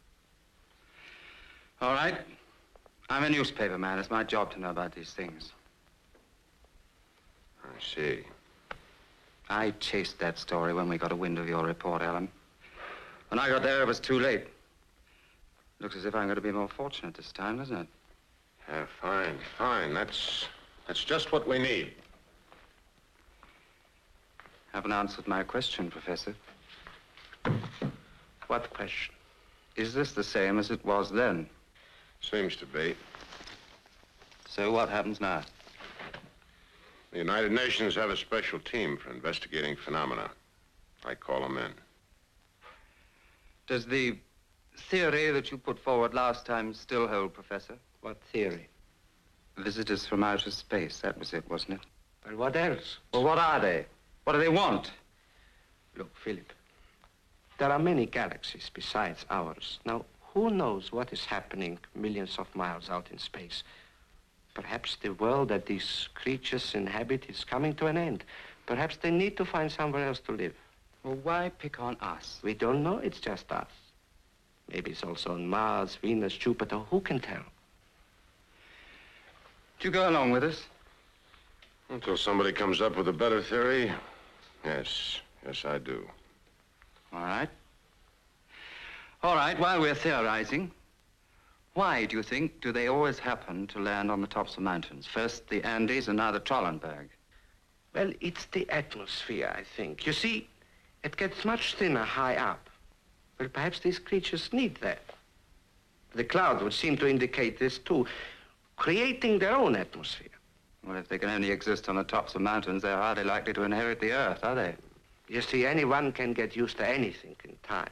All right. I'm a newspaper man. It's my job to know about these things. I see. I chased that story when we got a wind of your report, Alan. When I got there, it was too late. Looks as if I'm going to be more fortunate this time, doesn't it? Yeah, fine, fine. That's just what we need. Haven't answered my question, Professor. What question? Is this the same as it was then? Seems to be. So what happens now? The United Nations have a special team for investigating phenomena. I call them in. Does the theory that you put forward last time still hold, Professor? What theory? Visitors from outer space, that was it, wasn't it? Well, what else? Well, what are they? What do they want? Look, Philip, there are many galaxies besides ours. Now, who knows what is happening millions of miles out in space? Perhaps the world that these creatures inhabit is coming to an end. Perhaps they need to find somewhere else to live. Well, why pick on us? We don't know, it's just us. Maybe it's also on Mars, Venus, Jupiter, who can tell? Do you go along with us? Until somebody comes up with a better theory, yes, I do. All right. All right, while we're theorizing, why, do you think, do they always happen to land on the tops of mountains? First the Andes and now the Trollenberg. Well, it's the atmosphere, I think. You see, it gets much thinner high up. Well, perhaps these creatures need that. The cloud would seem to indicate this, too, creating their own atmosphere. Well, if they can only exist on the tops of mountains, they're hardly likely to inherit the Earth, are they? You see, anyone can get used to anything in time.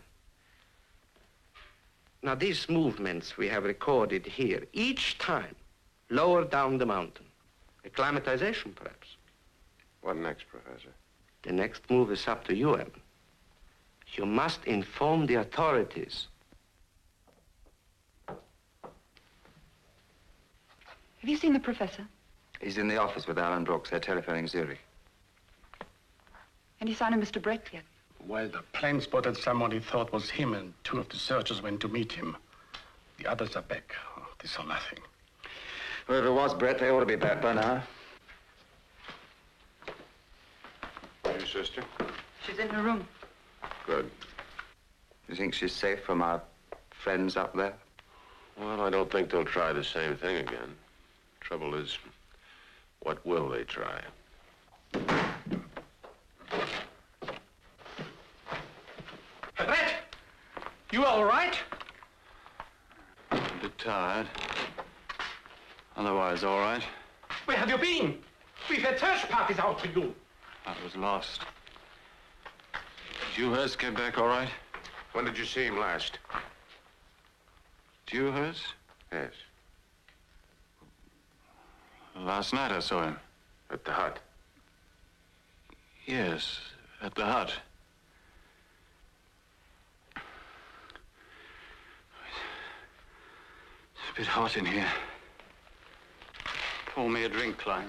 Now, these movements we have recorded here, each time, lower down the mountain. Acclimatization, perhaps. What next, Professor? The next move is up to you, Evan. You must inform the authorities. Have you seen the professor? He's in the office with Alan Brooks. They're telephoning Zurich. Any sign of Mr. Brett yet? Well, the plane spotted someone he thought was him, and two of the searchers went to meet him. The others are back. Oh, they saw nothing. Whoever was Brett, they ought to be back by now. Your sister? She's in her room. Good. You think she's safe from our friends up there? Well, I don't think they'll try the same thing again. Trouble is, what will they try? Brett! You all right? A bit tired. Otherwise, all right. Where have you been? We've had search parties out for you. I was lost. Did Dewhurst get back all right? When did you see him last? Dewhurst? Yes. Last night I saw him. At the hut? Yes, at the hut. It's a bit hot in here. Pour me a drink, Klein.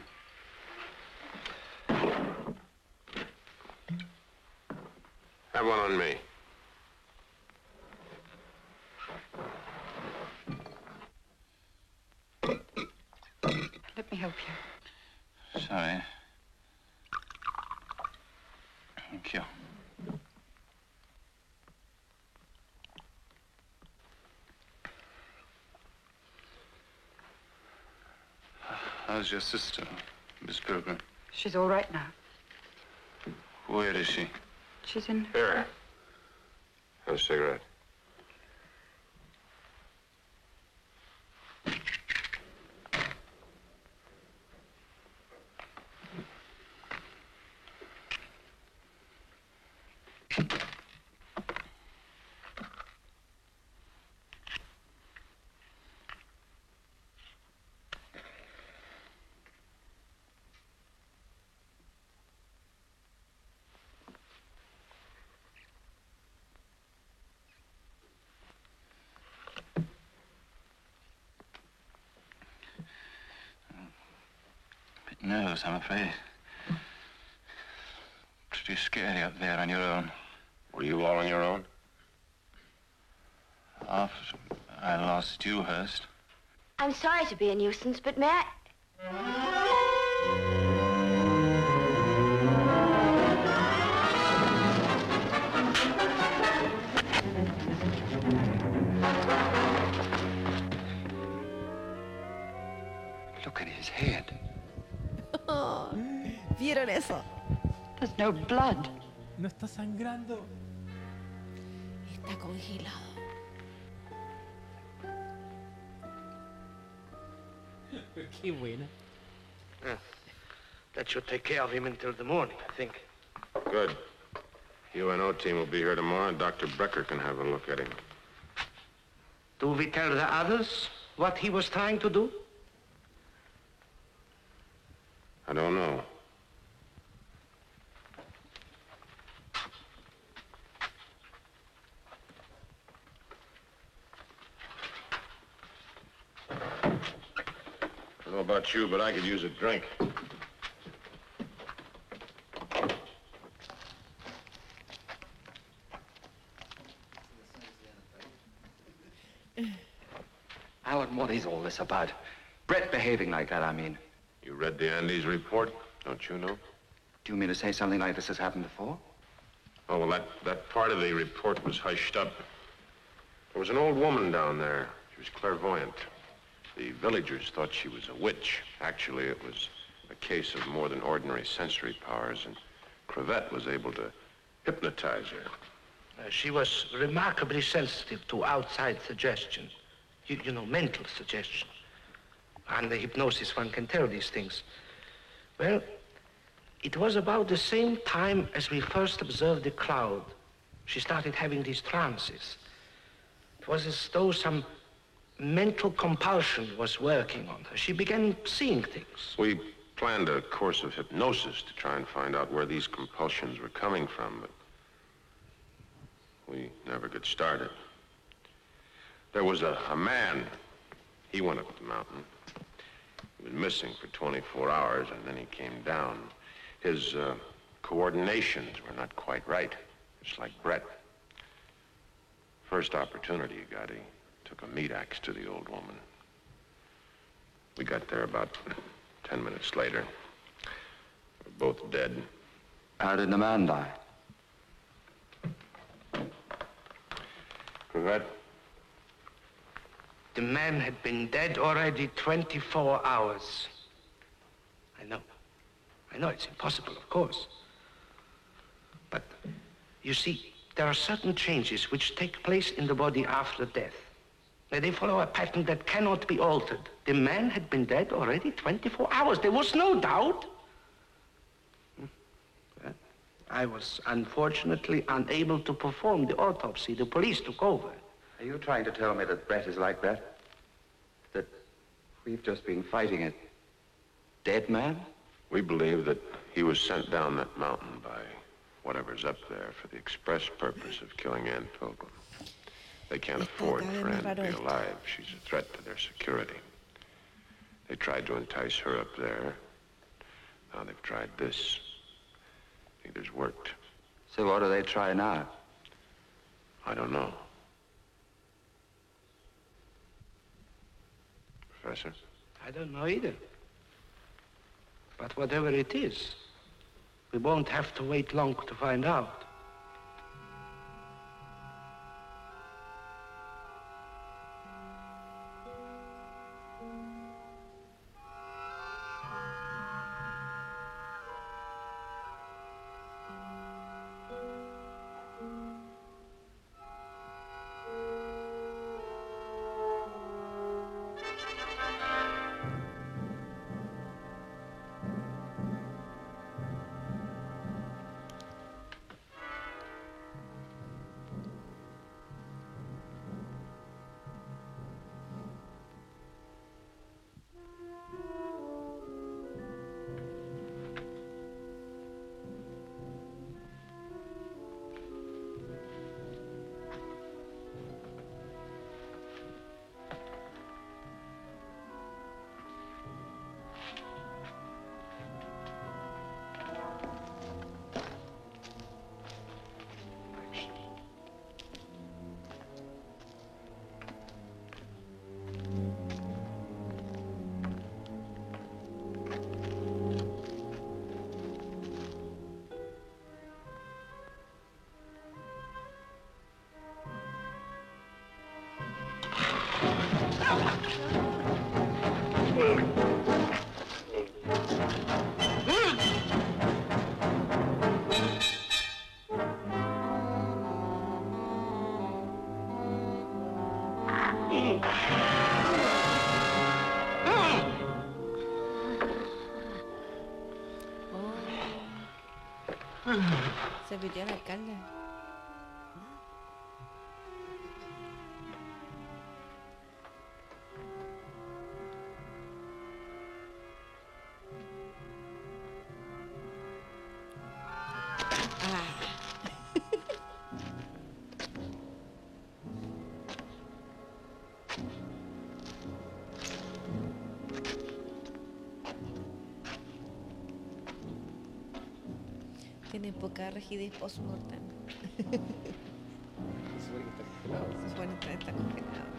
Have one on me. Let me help you. Sorry. Thank you. How's your sister, Miss Pilgrim? She's all right now. Where is she? She's in... Here. Have a cigarette. Nervous, I'm afraid. Pretty scary up there on your own. Were you all on your own? After I lost Dewhurst. I'm sorry to be a nuisance, but may I... Look at his head. ¿Vieron eso? There's no blood. No está sangrando. Está congelado. Qué buena. That should take care of him until the morning, I think. Good. UNO team will be here tomorrow, and Dr. Brecker can have a look at him. Do we tell the others what he was trying to do? I don't know. I don't know about you, but I could use a drink. Alan, what is all this about? Brett behaving like that, I mean. You read the Andes report, don't you know? Do you mean to say something like this has happened before? Oh, well, that part of the report was hushed up. There was an old woman down there. She was clairvoyant. The villagers thought she was a witch. Actually, it was a case of more than ordinary sensory powers, and Crevette was able to hypnotize her. She was remarkably sensitive to outside suggestion. You know, mental suggestion. Under hypnosis, one can tell these things. Well, it was about the same time as we first observed the cloud. She started having these trances. It was as though some mental compulsion was working on her. She began seeing things. We planned a course of hypnosis to try and find out where these compulsions were coming from, but we never got started. There was a man. He went up the mountain. He was missing for 24 hours, and then he came down. His coordinations were not quite right, just like Brett. First opportunity he got, he took a meat axe to the old woman. We got there about 10 minutes later. We were both dead. How did the man die? Crevette? The man had been dead already 24 hours. I know. I know it's impossible, of course. But, you see, there are certain changes which take place in the body after death. They follow a pattern that cannot be altered. The man had been dead already 24 hours. There was no doubt. Well, I was unfortunately unable to perform the autopsy. The police took over. Are you trying to tell me that Brett is like that? That we've just been fighting a dead man? We believe that he was sent down that mountain by whatever's up there for the express purpose of killing Ann Pilgrim. They can't afford for Ann to be alive. She's a threat to their security. They tried to entice her up there. Now they've tried this. Neither's worked. So what do they try now? I don't know. Professor? I don't know either. But whatever it is, we won't have to wait long to find out. Se pidió al alcalde. Tiene poca rigidez post-mortem. Se supone que está congelado. Se supone que está congelado.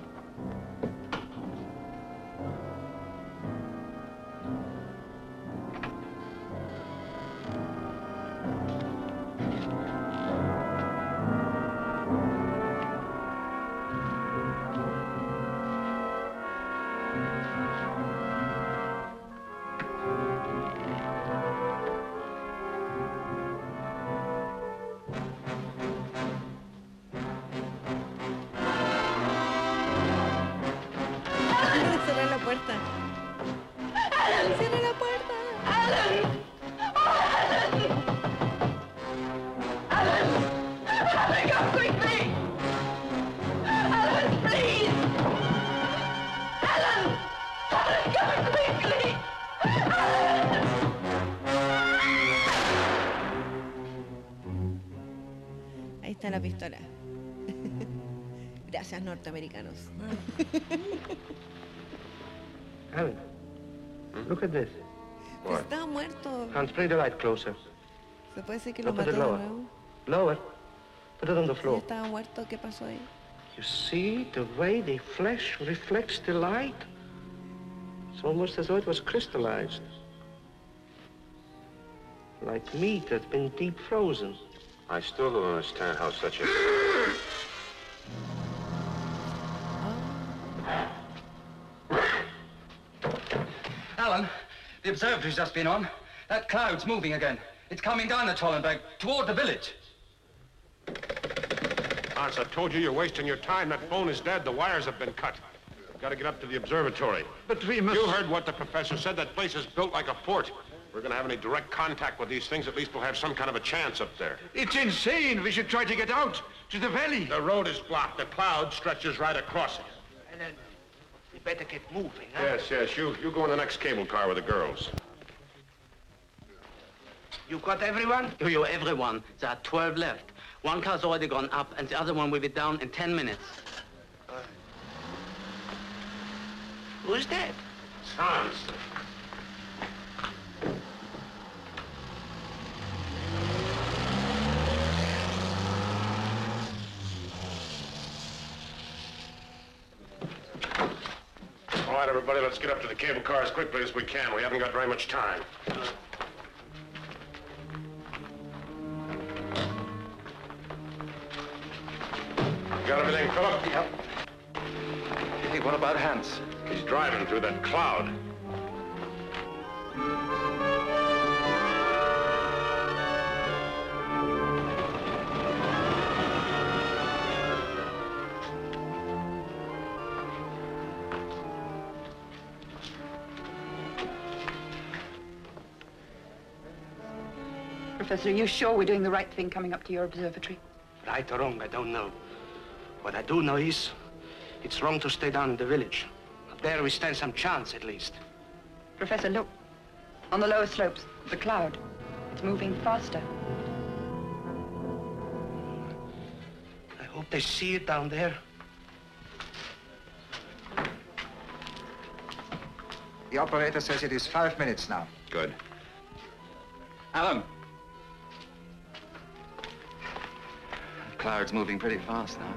Cierra la puerta. Cierra la puerta. Alan, go quickly! Alan, please! Alan! Alan, go quickly! Ahí está la pistola. Gracias, norteamericanos. Alan, look at this. Está muerto. Hans, bring the light closer. Se puede decir que lo No, put mató it de lower. nuevo. Lower. Put it on the Sí, floor. estaba muerto. ¿Qué pasó ahí? You see the way the flesh reflects the light? It's almost as though it was crystallized. Like meat that's been deep frozen. I still don't understand how such a... Alan, the observatory's just been on. That cloud's moving again. It's coming down the Trollenberg toward the village. Hans, I told you you're wasting your time. That phone is dead. The wires have been cut. Got to get up to the observatory. But we must... You heard what the professor said. That place is built like a fort. If we're going to have any direct contact with these things, at least we'll have some kind of a chance up there. It's insane. We should try to get out to the valley. The road is blocked. The cloud stretches right across it. And then we better get moving, huh? Yes, yes. You go in the next cable car with the girls. You got everyone? You, everyone. There are 12 left. One car's already gone up, and the other one will be down in 10 minutes. Who's that? Hans. All right, everybody, let's get up to the cable car as quickly as we can. We haven't got very much time. Got everything, Philip? Yep. Hey, what about Hans? He's driving through that cloud. Professor, are you sure we're doing the right thing coming up to your observatory? Right or wrong, I don't know. What I do know is, it's wrong to stay down in the village. Up there we stand some chance, at least. Professor, look. On the lower slopes, the cloud. It's moving faster. I hope they see it down there. The operator says it is 5 minutes now. Good. Alan. The cloud's moving pretty fast now.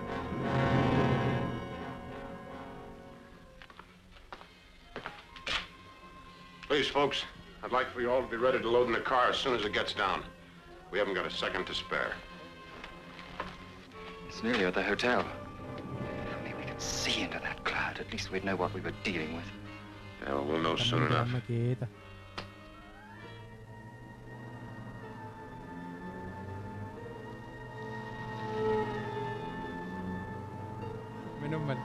Please, folks, I'd like for you all to be ready to load in the car as soon as it gets down. We haven't got a second to spare. It's nearly at the hotel. If only we could see into that cloud, at least we'd know what we were dealing with. Yeah, well, we'll know soon enough. Maqueta. Menos mal.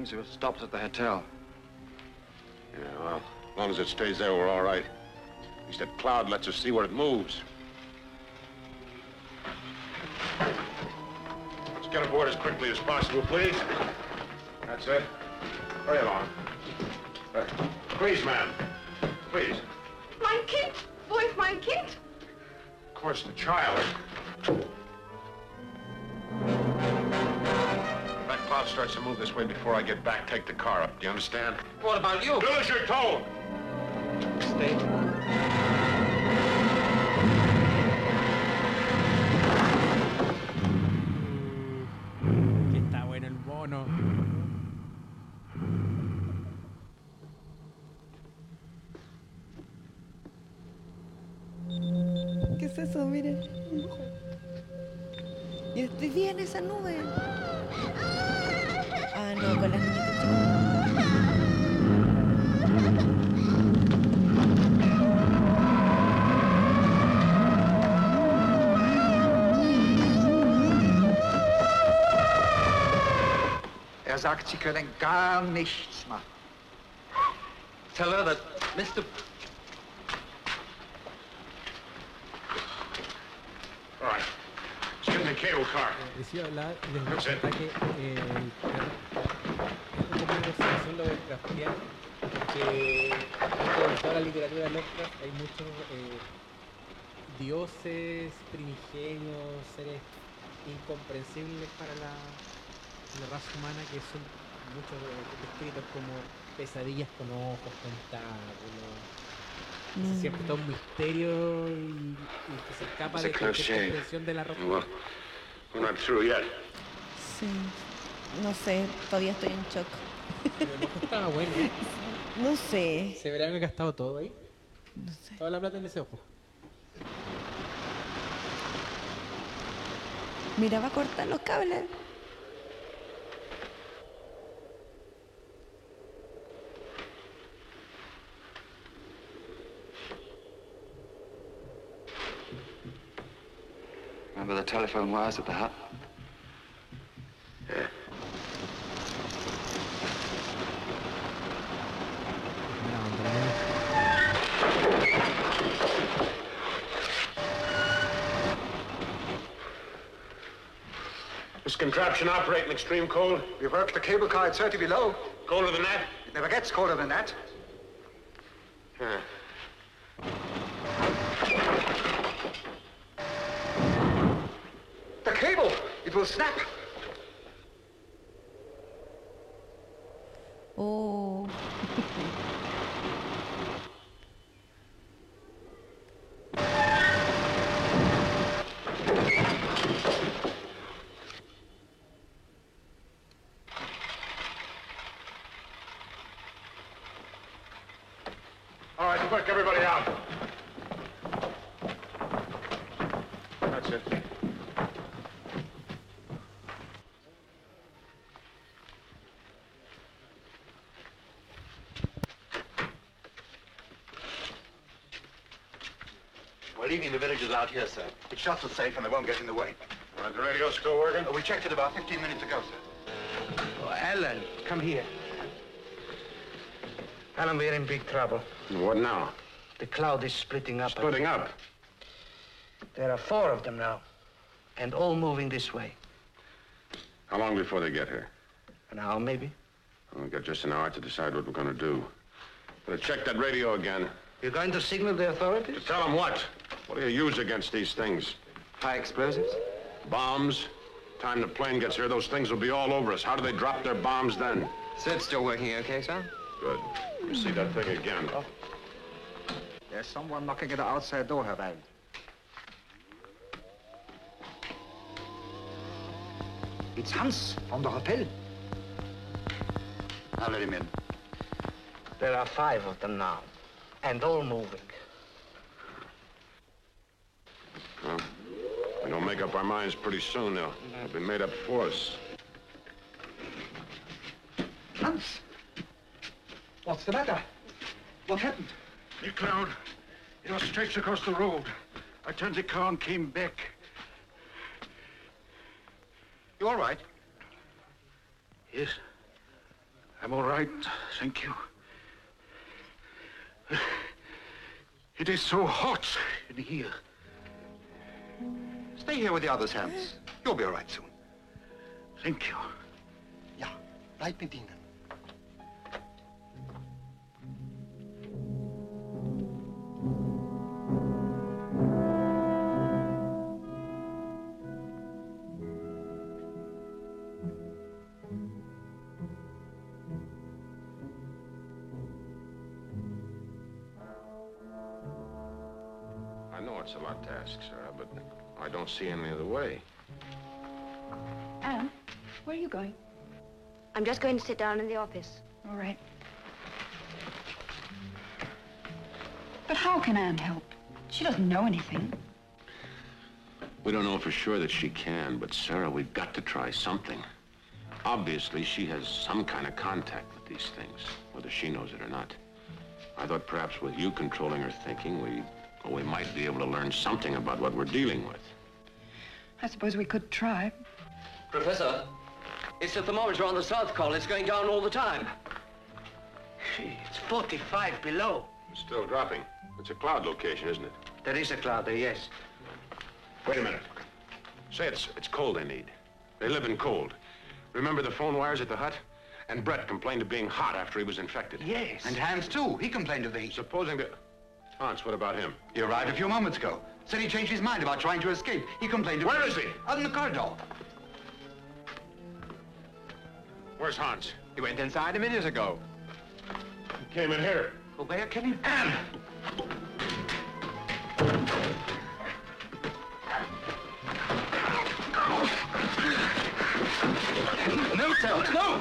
means it stops at the hotel. Yeah, well, as long as it stays there, we're all right. At least that cloud lets us see where it moves. Let's get aboard as quickly as possible, please. That's it. Hurry along. Please, ma'am. Please. Mein Kind! Wo ist mein Kind? Of course, the child. If that cloud starts to move this way before I get back, take the car up. Do you understand? What about you? Do as you're told. Stay. Que está bueno el bono. ¿Qué es eso? Miren. Yo estoy bien esa nube. Ah, no, con las niñitas Er sagt, Sie können gar nichts machen. Tell her that Mr. All right. Let's get in the cable car. Decía hablar del ataque como una investigación Lovecraftiana, que dentro de toda la literatura de Lovecraft hay muchos dioses primigenios, seres incomprensibles para la raza humana, que son muchos descritos como pesadillas con ojos, tentáculos. Siempre todo un misterio y que se escapa de cualquier comprensión de la ropa. Well, we're not through yet. Sí. No sé, todavía estoy en shock. Pero el ojo estaba bueno. No sé. ¿Se verán gastado todo ahí? No sé. Toda la plata en ese ojo. Mira, va a cortar los cables. Remember the telephone wires at the hut? Yeah. This contraption operate in extreme cold? We worked the cable car at 30 below. Colder than that? It never gets colder than that. Yeah. The cable! It will snap. Oh. All right, quick, everybody out. That's it. We're leaving the villagers out here, sir. It's shuttle safe and they won't get in the way. All right, the radio still working? We checked it about 15 minutes ago, sir. Oh, Alan, come here. Alan, we're in big trouble. What now? The cloud is splitting up. Splitting up? There are 4 of them now, and all moving this way. How long before they get here? An hour, maybe. Well, we've got just an hour to decide what we're going to do. Better check that radio again. You're going to signal the authorities? To tell them what? What do you use against these things? High explosives? Bombs. Time the plane gets here, those things will be all over us. How do they drop their bombs then? So it's still working okay, sir? Good. You see that thing again. Oh. There's someone knocking at the outside door, Herr Wald. It's Hans from the hotel. I'll let him in. There are 5 of them now, and all moving. Well, we don't make up our minds pretty soon, they'll be made up for us. Hans! What's the matter? What happened? The cloud. It was stretched across the road. I turned the car and came back. You all right? Yes. I'm all right, thank you. It is so hot in here. Stay here with the others, Hans. You'll be all right soon. Thank you. Ja, bleib mit ihnen. I know it's a lot to ask, Sarah, but I don't see any other way. Anne, where are you going? I'm just going to sit down in the office. All right. But how can Anne help? She doesn't know anything. We don't know for sure that she can, but Sarah, we've got to try something. Obviously, she has some kind of contact with these things, whether she knows it or not. I thought perhaps with you controlling her thinking, we might be able to learn something about what we're dealing with. I suppose we could try. Professor, it's the thermometer on the South Col. It's going down all the time. It's 45 below. It's still dropping. It's a cloud location, isn't it? There is a cloud there, yes. Wait a minute. Say it's cold they need. They live in cold. Remember the phone wires at the hut? And Brett complained of being hot after he was infected. Yes. And Hans, too. He complained of the heat. Supposing that... Hans, what about him? He arrived a few moments ago. Said he changed his mind about trying to escape. He complained of... Where is he? Out in the corridor. Where's Hans? He went inside a minute ago. He came in here. Well, where can he... Anne! No, sir, no!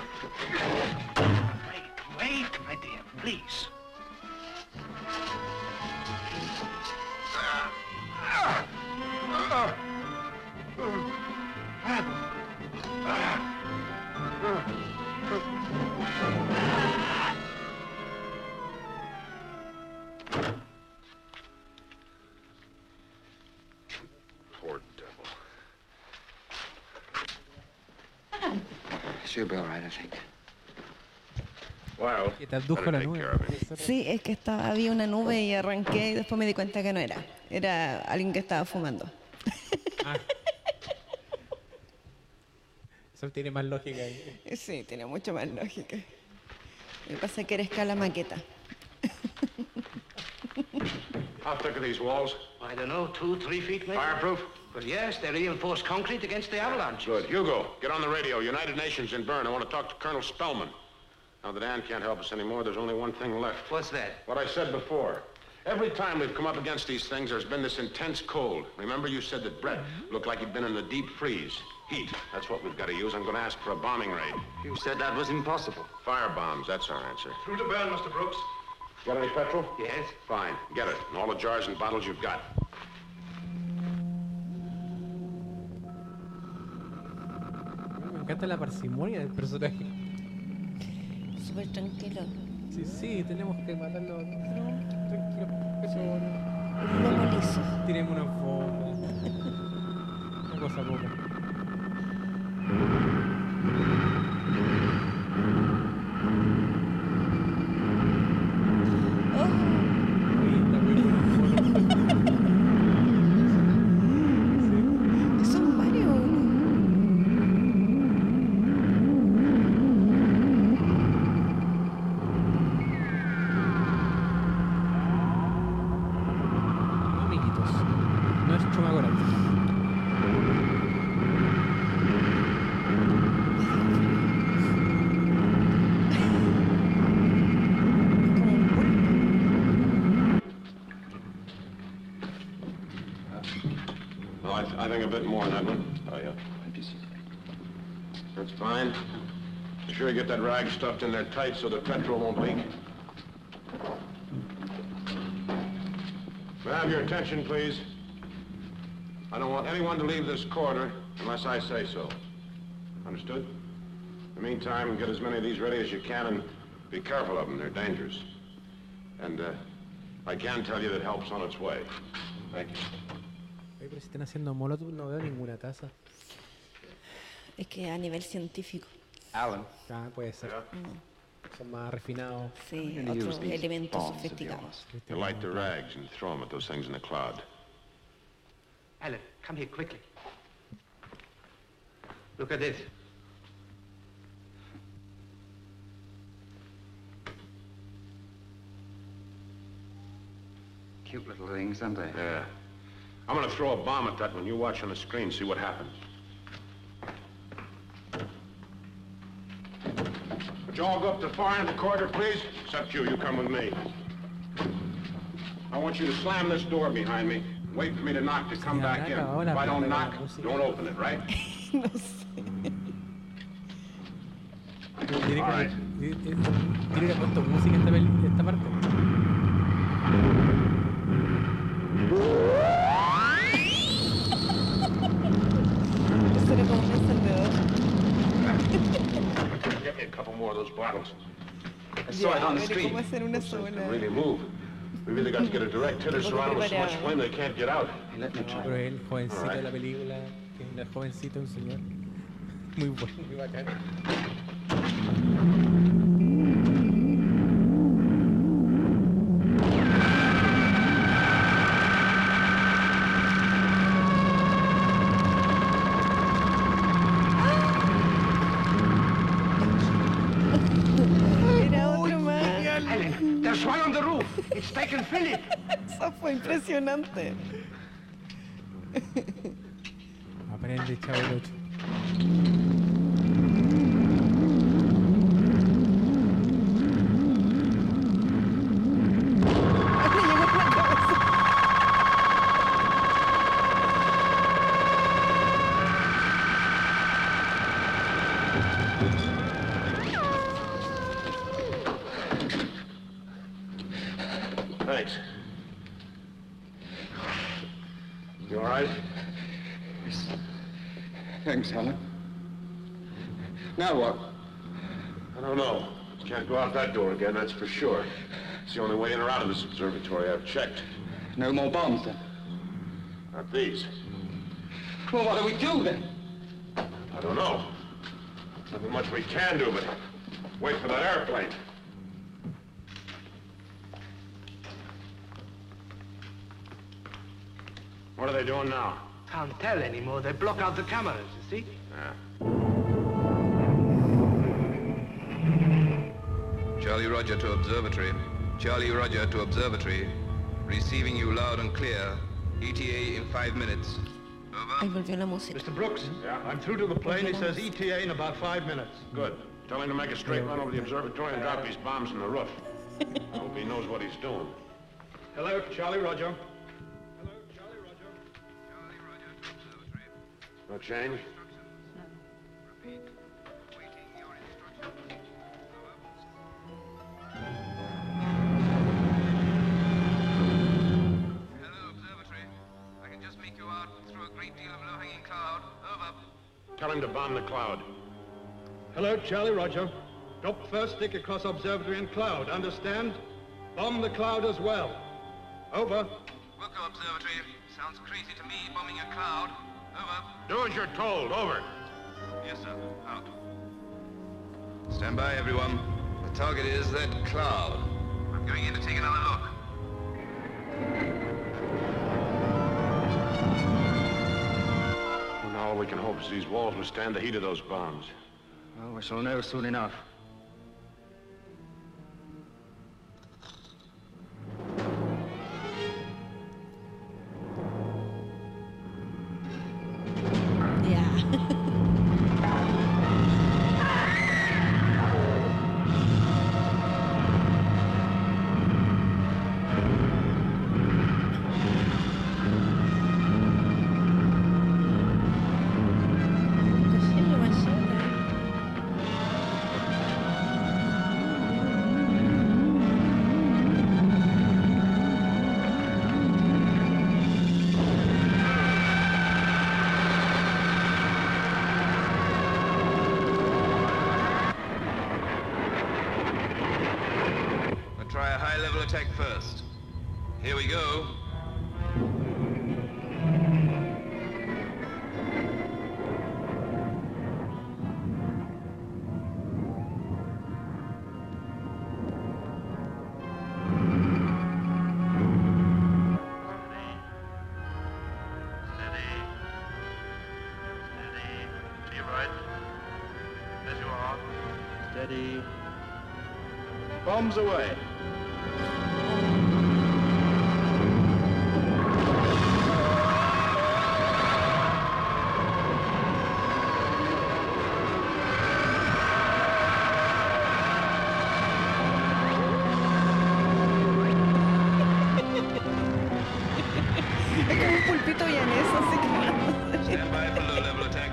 Wait, my dear, please. Poor devil. She'll be all right, I think. Well, Que te abdujo la nube. Sí, es que había una nube y arranqué y después me di cuenta que no era. Era alguien que estaba fumando. Eso tiene más lógica ahí. Sí, tiene mucho más lógica. Lo que pasa es que era escala maqueta. How thick are these walls? I don't know, 2, 3 feet maybe. Fireproof? Well, yes, they reinforced concrete against the avalanche. Good. Hugo, get on the radio. United Nations in Bern. I want to talk to Colonel Spellman. Now that Ann can't help us anymore, there's only one thing left. What's that? What I said before. Every time we've come up against these things, there's been this intense cold. Remember you said that Brett looked like he'd been in the deep freeze. Heat. That's what we've got to use. I'm going to ask for a bombing raid. You said that was impossible. Fire bombs, that's our answer. Through to Bern, Mr. Brooks. Got any petrol? Yes. Fine. Get it. And all the jars and bottles you've got. Me encanta la parsimonia del personaje. Súper tranquilo. Sí, sí, tenemos que matarlo. No, tranquilo, persona. Un lomo liso. Tiremos una bomba. Una cosa poca. Son varios. Amiguitos, no es Chumagorante. Well, I think a bit more on that one. Oh, yeah. That's fine. Be sure you get that rag stuffed in there tight so the petrol won't leak. May I have your attention, please? I don't want anyone to leave this corridor unless I say so. Understood? In the meantime, get as many of these ready as you can and be careful of them. They're dangerous. And I can tell you that help's on its way. Thank you. Oye, pero si están haciendo molotov no veo ninguna taza. Es que a nivel científico. Alan. Ah, puede ser. Son más refinados. Sí, otros elementos sofisticados. You light the rags and throw them at those things in the cloud. Alan, come here quickly. Look at this. Cute little things, aren't they? Yeah. I'm gonna throw a bomb at that when you watch on the screen, see what happens. Would you all go up to the far end of the corridor, please? Except you. You come with me. I want you to slam this door behind me. Wait for me to knock to come back in. If I don't knock, don't open it, right? No sé. Tiene que haber puesto música esta parte. Eso era como un encendedor. Get me a couple more of those bottles. I saw it on the street. ¿Cómo hacer una sola? Really move. We've either got to get a direct hit or surround them with so much flame they can't get out. Let me try. Pero el jovencito de la película, que es el jovencito un señor. Muy bueno, muy bacán. There's one on the roof. It's taken Philip. Eso fue impresionante. Aprende, Chavo el 8. Thanks. You all right? Yes. Thanks, Alan. Now what? I don't know. Can't go out that door again, that's for sure. It's the only way in or out of this observatory. I've checked. No more bombs, then? Not these. Well, what do we do, then? I don't know. Nothing much we can do, but wait for that airplane. What are they doing now? Can't tell anymore. They block out the cameras, you see? Yeah. Charlie Roger to observatory. Charlie Roger to observatory. Receiving you loud and clear. ETA in 5 minutes. Ahí volvió la música. Mr. Brooks, I'm through to the plane. He says ETA in about 5 minutes. Good. Tell him to make a straight run over the observatory and drop these bombs in the roof. I hope he knows what he's doing. Hello, Charlie Roger. No change? Tell him to bomb the cloud. Hello, Charlie Roger. Drop first stick across observatory and cloud. Understand? Bomb the cloud as well. Over. Wilco Observatory. Sounds crazy to me, bombing a cloud. Over. Do as you're told. Over. Yes, sir. Out. Stand by, everyone. The target is that cloud. I'm going in to take another look. Well, now all we can hope is these walls withstand the heat of those bombs. Well, we shall know soon enough. Try a high-level attack first. Here we go. right. As you are. Steady. Bombs away. Es como un pulpito vienés, así que... Stand by for low level attack.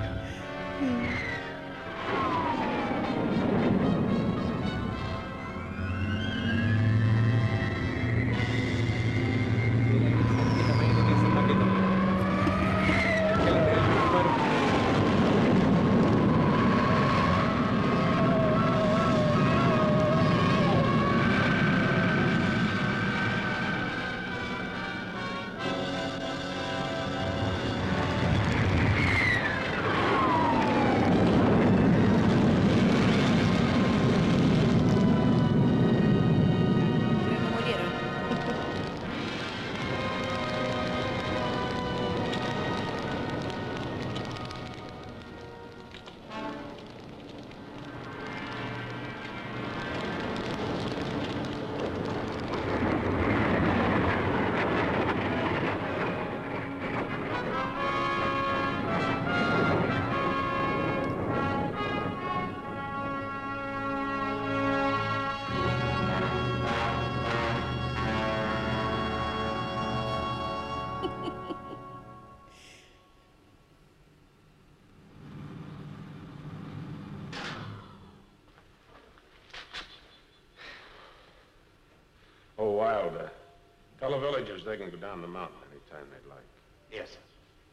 Oh, Wilder. Tell the villagers they can go down the mountain anytime they'd like. Yes, sir.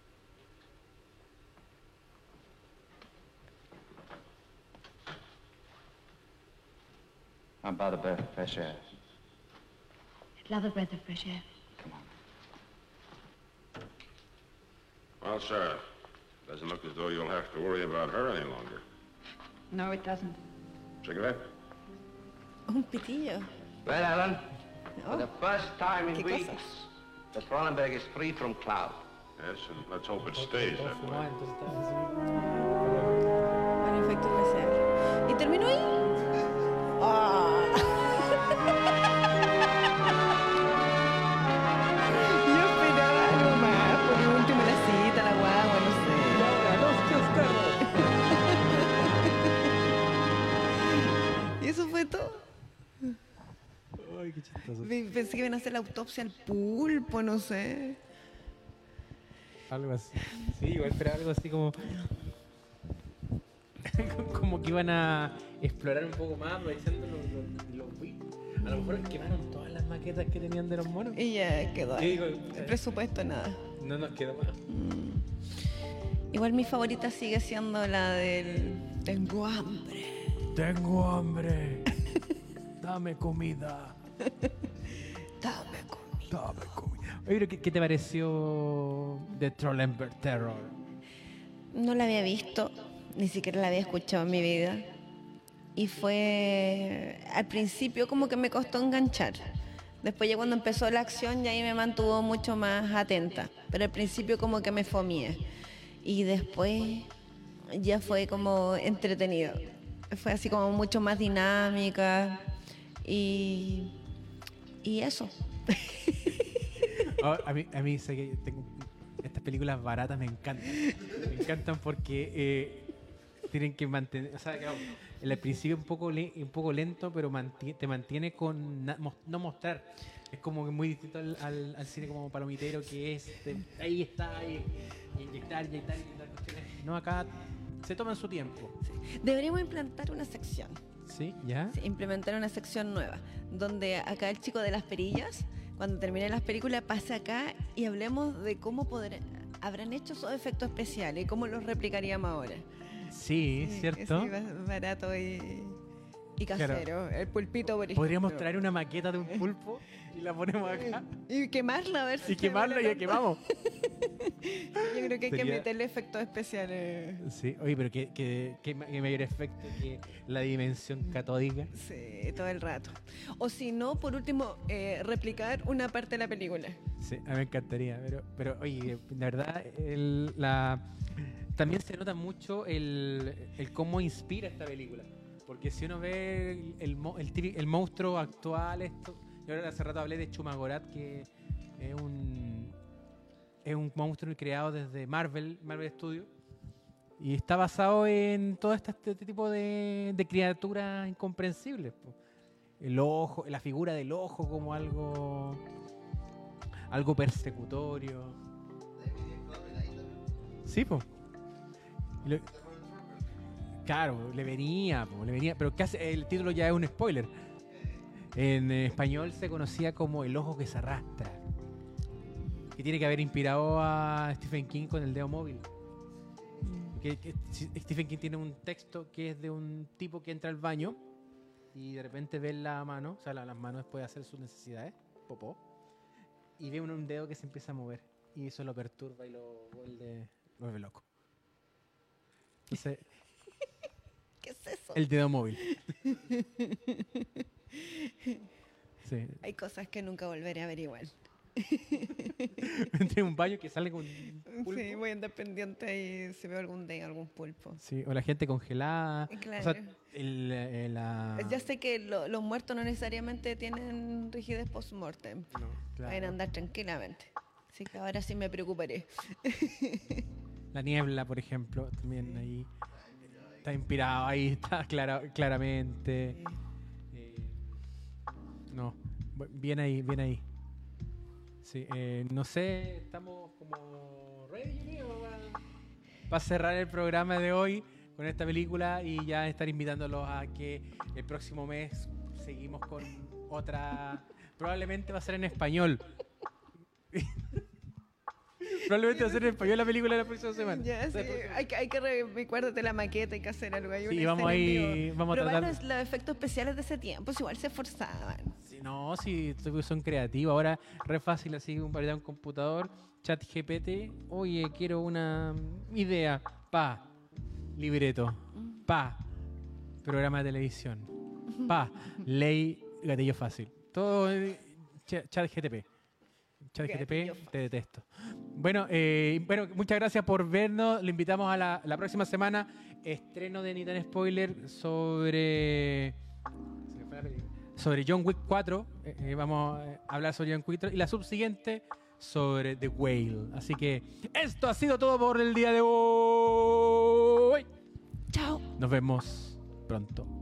How about a breath of fresh air? I'd love a breath of fresh air. Well, Sarah, doesn't look as though you'll have to worry about her any longer. No, it doesn't. Cigarette? Un pitillo. Well, Alan, Oh. for the first time in ¿Qué weeks, cosas? the Trollenberg is free from cloud. Yes, and let's hope it stays that way. Para efecto especial. ¿Y terminó ahí? ¡Ah! Yo esperaba algo más. Por último, la cita, la guagua, no sé. ¿Y eso fue todo? Ay, qué chistoso. Pensé que iban a hacer la autopsia al pulpo, no sé. Algo así. Sí, igual esperaba algo así como... como que iban a explorar un poco más, aprovechando los whips. A lo mejor quemaron todas las maquetas que tenían de los monos. Y ya quedó Y ahí. digo, El presupuesto, nada. no nos quedó más. Igual mi favorita sigue siendo la del... Tengo hambre. Tengo hambre. Dame comida. Dame comida. Dame comida. Oye, pero ¿qué te pareció de Trollenberg Terror? No la había visto, ni siquiera la había escuchado en mi vida. Y fue... Al principio como que me costó enganchar. Después ya cuando empezó la acción ya ahí me mantuvo mucho más atenta. Pero al principio como que me fomía. Y después ya fue como entretenido. Fue así como mucho más dinámica. Y eso. Oh, a mí sé que estas películas baratas me encantan. Me encantan porque tienen que mantener... O sea, claro, el principio un poco lento, pero te mantiene con no mostrar. Es como que muy distinto al cine como palomitero, que es ahí está, inyectar cuestiones. No, acá se toman su tiempo. Sí. Deberíamos implantar una sección. ¿Sí? ¿Ya? Sí, implementar una sección nueva, donde acá el chico de las perillas, cuando termine las películas, pase acá y hablemos de cómo habrán hecho esos efectos especiales y cómo los replicaríamos ahora. Sí, ¿cierto? Sí, barato y casero. Claro. El pulpito, por ejemplo. Podríamos traer una maqueta de un pulpo y la ponemos acá. Y quemarla, a ver si... Y quemarla y la quemamos. Yo creo que hay que meterle efectos especiales. Sí, oye, pero qué mayor efecto que la dimensión catódica. Sí, todo el rato. O si no, por último, replicar una parte de la película. Sí, a mí me encantaría. Pero oye, de verdad, también se nota mucho el cómo inspira esta película. Porque si uno ve el monstruo actual, yo hace rato hablé de Chumagorat, que es un monstruo creado desde Marvel Studios. Y está basado en todo este tipo de criaturas incomprensibles. El ojo, la figura del ojo como algo persecutorio. Sí, pues. Claro, le venía, pero casi el título ya es un spoiler. En español se conocía como El ojo que se arrastra, que tiene que haber inspirado a Stephen King con El dedo móvil. Stephen King tiene un texto que es de un tipo que entra al baño y de repente ve la mano, o sea, las manos después de hacer sus necesidades, popó, y ve un dedo que se empieza a mover y eso lo perturba y lo vuelve loco. Entonces, ¿qué es eso? El dedo móvil. Sí. Hay cosas que nunca volveré a ver igual. Entré en un baño que sale con pulpo. Sí, voy independiente y se ve algún pulpo. Sí, o la gente congelada. Claro. O sea, Ya sé que los muertos no necesariamente tienen rigidez post-mortem. No, claro. Pueden andar tranquilamente. Así que ahora sí me preocuparé. La niebla, por ejemplo, también ahí está inspirado, ahí está claramente. No, bien ahí. Sí, no sé, estamos como ready para cerrar el programa de hoy con esta película y ya estar invitándolos a que el próximo mes seguimos con otra. Probablemente va a ser en español. Probablemente va a ser en español la película de la próxima semana. Ya, sí, hay que recuérdate la maqueta, hay que hacer algo. Hay sí, vamos ahí, vamos a tratar. Pero los efectos especiales de ese tiempo igual se esforzaban. Sí, son creativos. Ahora re fácil así, un computador, chat GPT, oye, quiero una idea, libreto, programa de televisión, ley, gatillo fácil. Todo chat GTP. Chat GTP, te detesto. Bueno, muchas gracias por vernos. Le invitamos a la próxima semana. Estreno de Ni Tan Spoiler sobre John Wick 4. Vamos a hablar sobre John Wick 4. Y la subsiguiente sobre The Whale. Así que esto ha sido todo por el día de hoy. Chao. Nos vemos pronto.